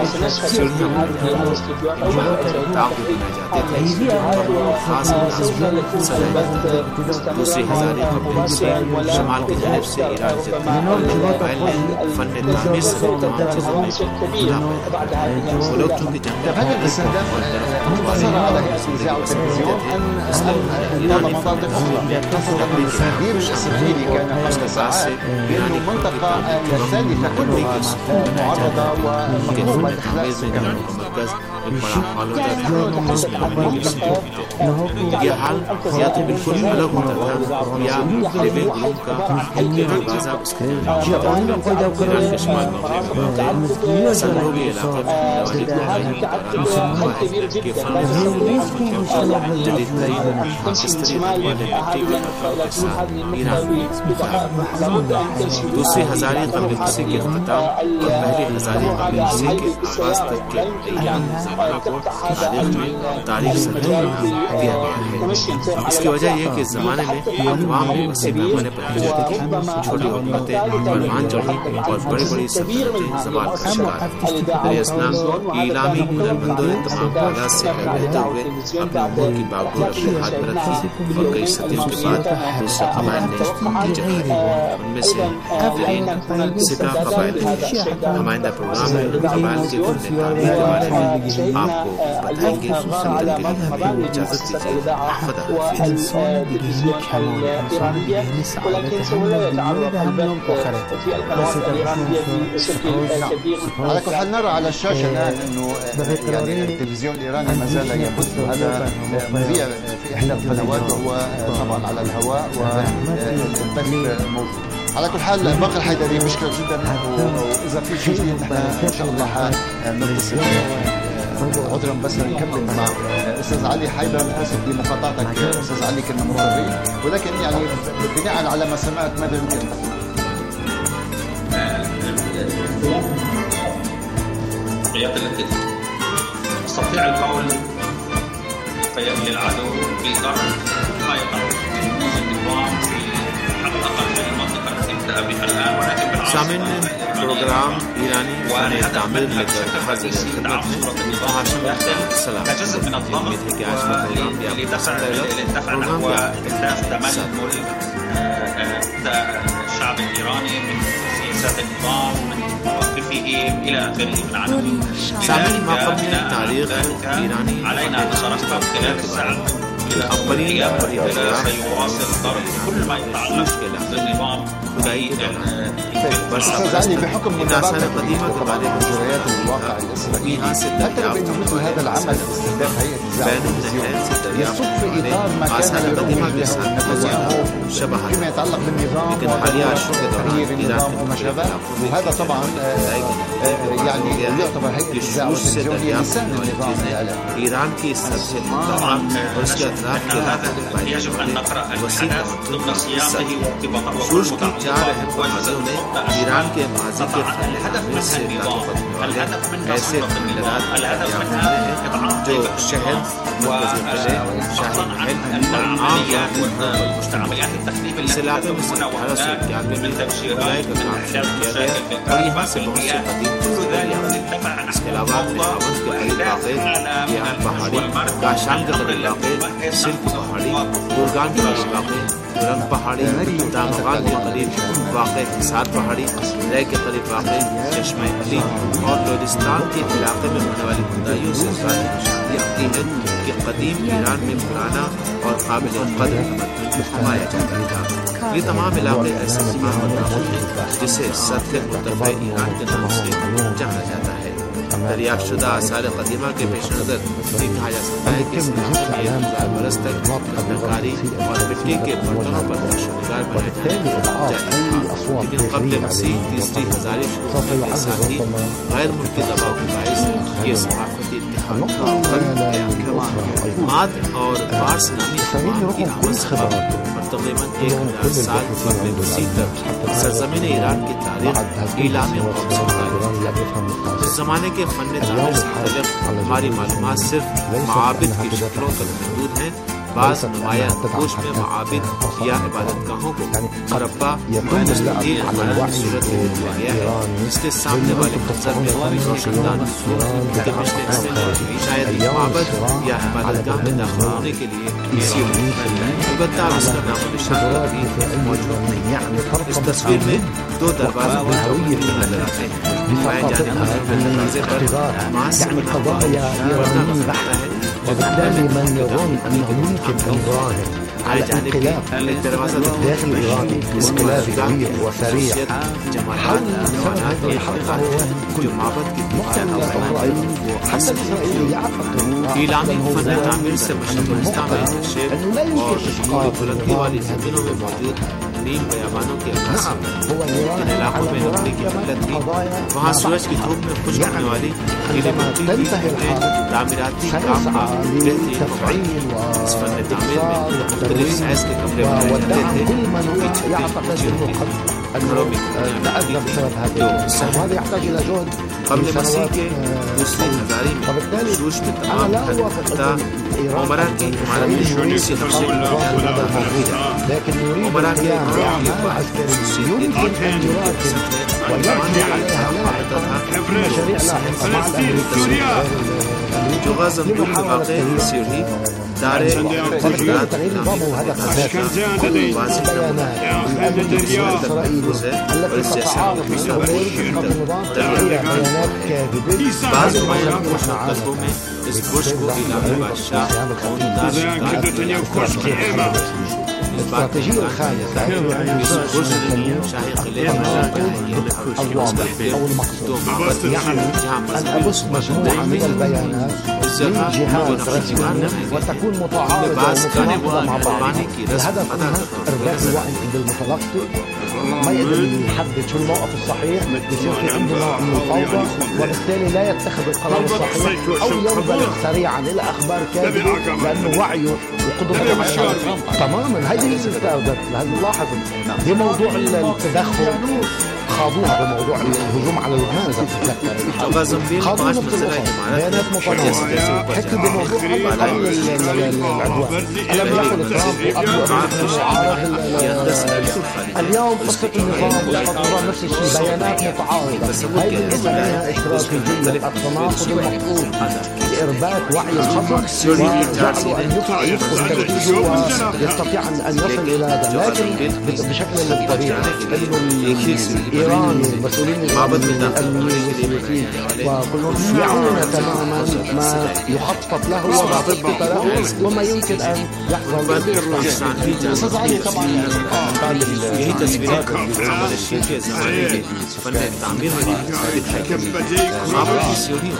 کو تعاقب بنائے جاتے تھے اور خاص انداز میں سجائے جاتے تھے. دوسری ہزاری قبل سے شمال کی جانب سے ایران جدید اور قبائل نے فن تعمیر سے تمام چیزوں میں خدا پیدا کیا. وہ لوگ چونکہ جنگل اور درختوں والے سورج کو پسند کرتے تھے اس لیے ایرانی فن تعمیر التغيير الإسرائيلي كان حسب ساعات بأنه منطقة ثالثة كلها معرضة ومقروبة مركز بڑا آلودہ جس میں عملی گرسنے یہ حال یا تو بالکل الگ ہوتا تھا یا لیوے گروپ کا ایک اندازہ اس کے ایران کے شمال مغرب میں واقع سنگروگی علاقہ میں نواحی قبائل کے فن جدید ترین پاکستانی والے مٹی کے افراد کے ساتھ ایران میں دوسری ہزاری قبل مسیح کے اختتام اور پہلی ہزاری قبل مسیح کے آغاز تک کے ایام زمانہ کو تاریخ میں تاریخ سمجھ دیا گیا ہے. اس کی وجہ یہ کہ اس زمانے میں اقوام میں وسیع پیمانے پر ہجرتیں تھیں. چھوٹی حکومتیں فرمان چڑھی اور بڑی بڑی كبير منها هي مؤسسات الاذاعه والتلفزيون إعلامي من المنظور تمام حالات سے رہتے ہوئے اپنے ملک کی باغور شہاد برتی اور کئی صدیوں کے بعد دوسرے قبائل نے جگہ ان میں سے بہترین سکہ قبائل نمائندہ پروگرام میں قبائل کے فن تعمیر کے بارے میں آپ کو بتائیں گے. اجازت دیجیے. ولكن سوف يتعرض البث في القنوات الإيرانية بشكل كبير. على كل حال نرى على الشاشة الآن أنه يعني التلفزيون الإيراني ما زال يبث هذا مذيع في إحدى القنوات وهو طبعا على الهواء والبث موجود. على كل حال باقي الحيدري مشكلة جدا وإذا في شيء جديد نحن إن شاء الله حنتصل عذرا بس نكمل مع استاذ علي حيدر. اسف بمقاطعتك استاذ علي كنا مضطرين ولكن يعني بناء على ما سمعت ماذا يمكن قيادة التي تستطيع القول للعدو بضرب ما يقع النظام في على الأقل في المنطقة التي ابتدأ بها الآن ولكن سامعین پروگرام ایرانی فن تعمیر لے کر حاضر خدمت میں ہاشم اختر سلام. امید ہے کہ آج کا پروگرام بھی آپ کو پسند آئے گا. پروگرام بھی الشعب الإيراني من سياسات النظام من موقفه إلى آخره من عناوين. سامعین ما قبل تاریخ ایرانی علينا أن نترقب خلال الساعة أولية سيواصل ضرب كل ما يتعلق بالنظام خدائی بس علي بحكم الناسان القديمة كبعض مجريات الواقع الإسرائيلي هل ترى بأن مثل هذا العمل استخدام هيئة الإذاعة والتلفزيون يصب في إطار ما كان يروم شبهه فيما يتعلق بالنظام وتغيير النظام وما شابه وهذا طبعا يعني يعتبر هيئة الإذاعة والتلفزيون هي لسان النظام الإعلامي. إيران کی سب سے طبعا اس کے اطراف کے علاقے يجب أن نقرأ الحدث ضمن سياقه روس کی چار اہم بحثوں نے ایران کے ماضی کے فن سے تعلق والے ایسے خلالات ہیں جو شہر مرکزی قلعے شاہی محل اور عام اس علاقے میں سن اٹھارہ سو اکیانوے میں خدائی کا کام شروع کیا گیا اور یہاں سے بہت سے قدیم تصویریاں. اس کے علاوہ پشاور کے قریب واقع گیان پہاڑی کاشان کے قریب واقع سلک پہاڑی گرگان کے قریب واقع رنگ پہاڑی دامغان کے قریب واقع حصار پہاڑی رے کے قریب واقع چشمہ علی اور لوجستان کے علاقے میں ہونے والی کھدائیوں سے اس بات کی نشانی آتی ہے کہ قدیم ایران میں پرانا اور قابل قدر تمدن پایا جاتا تھا. یہ تمام علاقے ایسے مقام پر موجود ہیں جسے سطح مرتفع ایران کے نام سے جانا جاتا ہے. دریافت شدہ آثار قدیمہ کے پیش نظر یہ کہا جا سکتا ہے کہ اس علاقے میں ایک ہزار برس تک خدمتکاری اور مٹی کے برتنوں پر نقش و نگار بنایا جاتا تھا. لیکن قبل مسیح تیسری ہزاری شروع کے ساتھ ہی غیر ملکی دباؤ کے باعث یہ ثقافتی اتحاد بن گیا. ماد اور فارس نامی زبان کی آمد سے قبل تقریباً ایک ہزار سال قبل مسیح تک سرزمین ایران کی تاریخ ایلامی قوم سے متعلق ہے. اس زمانے کے فن تعمیر سے متعلق ہماری معلومات صرف معابد کی شکلوں تک محدود ہیں. بعض نمایاں گوشت میں معابد یا عبادت گاہوں کو مربع مستطیل عمارت کی صورت میں دیا گیا ہے. اس کے سامنے والے منظر میں خاندان شاید معبد یا عبادت گاہ میں داخل ہونے کے لیے کسی البتہ اس کا نام و نشان بھی موجود نہیں. اس تصویر میں دو دروازے نظر آتے ہیں. بائیں جانب دروازے پر ماس سے بنا ہوا پردہ نظر آتا ہے. وبالتالي من يظن أنه يمكن أن يراهن على انقلاب الداخل الإيراني انقلاب كبير وسريع حول سبب الحقيقة هو كل مقتنع الإسرائيلي حتى الإسرائيلي يعتقد ایلامی فن تعمیر سے مشرقستان میں شیب اور شمولی بلندی والی زمینوں میں موجود نیم بیابانوں کے عکاسی جن علاقوں میں لکڑی کی قلت تھی وہاں سورج کی دھوپ میں خشک ہونے والی گیلے مٹی کی تعمیراتی کام کا بہترین موقع. اس فن تعمیر میں مختلف سائز کے کمرے بنائے جاتے تھے. گھروں میں قبل مسیح کے دوسری ہزاری میں شوش میں تمام گھر عمرہ کی عمارت اسی نقشے میں عمرہ کے ويبني عليها لاحقا في مشاريع لاحقة مع الأمريكيين. جغازم كل واقع سيري داره وبالتالي تغيير النظام هو هدف أساسي. كل البيانات الأمن الإسرائيلي التي تتعارض مع النظام هي بيانات كاذبة. بعض ما يكون تقوم إسبوشكو إلى مباشرة الاستراتيجية الخامسة هي الواضح أو المقصود، يعني أن أبث مجموعة من البيانات من جهات رسمية وتكون متعارضة ومتناقضة مع بعض. الهدف منها إرباك الوعي عند المتلقي، ما يقدر يحدد شو الموقف الصحيح، يصير في عنده نوع من الفوضى وبالتالي لا يتخذ القرار الصحيح أو ينبلغ سريعا إلى أخبار كاذبة لأنه وعيه وقدرته تماما. هذه هي الاستعداد. نلاحظ بموضوع التدخل خاضوها بموضوع الهجوم على لبنان إذا تتذكر، خاضوا نفس القصص، بيانات متناقضة، حتى بموضوع قبل العدوان لم يقل ترامب وقبل اليوم قصة النظام والقضاء نفس الشيء، بيانات متعارضة. هذه اللي بنسميها استراتيجية التناقض المفروض لإرباك وعي الخصم وجعله أن يدخل تركيزه ويستطيع أن يصل إلى هذا، لكن بشكل طبيعي إنه الإيراني المسؤولين الأمنيين وكلهم يعلمون تماما ما يخطط له وما خطط له وما يمكن أن يحصل. أستاذ علي طبعا هي تسبيلات العمل الشيخي الزمانية فن التعمير عبر السيونيين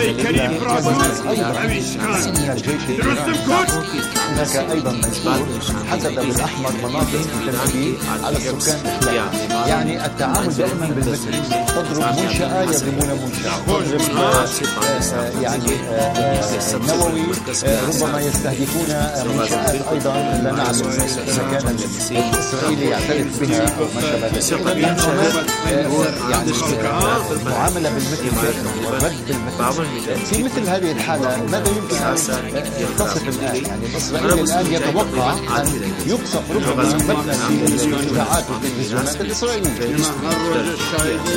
من الجيش الإيراني هناك أيضا مسؤول حدد بالأحمر مناطق تنبيه على السكان الإسلاميين، يعني التعامل دائما بالمثل، تضرب منشأة يضربون منشأة، تضرب يعني نووي ربما يستهدفون منشآت أيضا لا نعلم إذا كان الإسرائيلي يعترف بها أو ما شابه ذلك. يعني معاملة بالمثل والرد بالمثل في مثل هذه الحالة ماذا يمكن أن تصف الآن؟ يعني إسرائيل الآن يتوقع أن يقصف ربما مثلا في الإذاعات والتلفزيونات الإسرائيلية.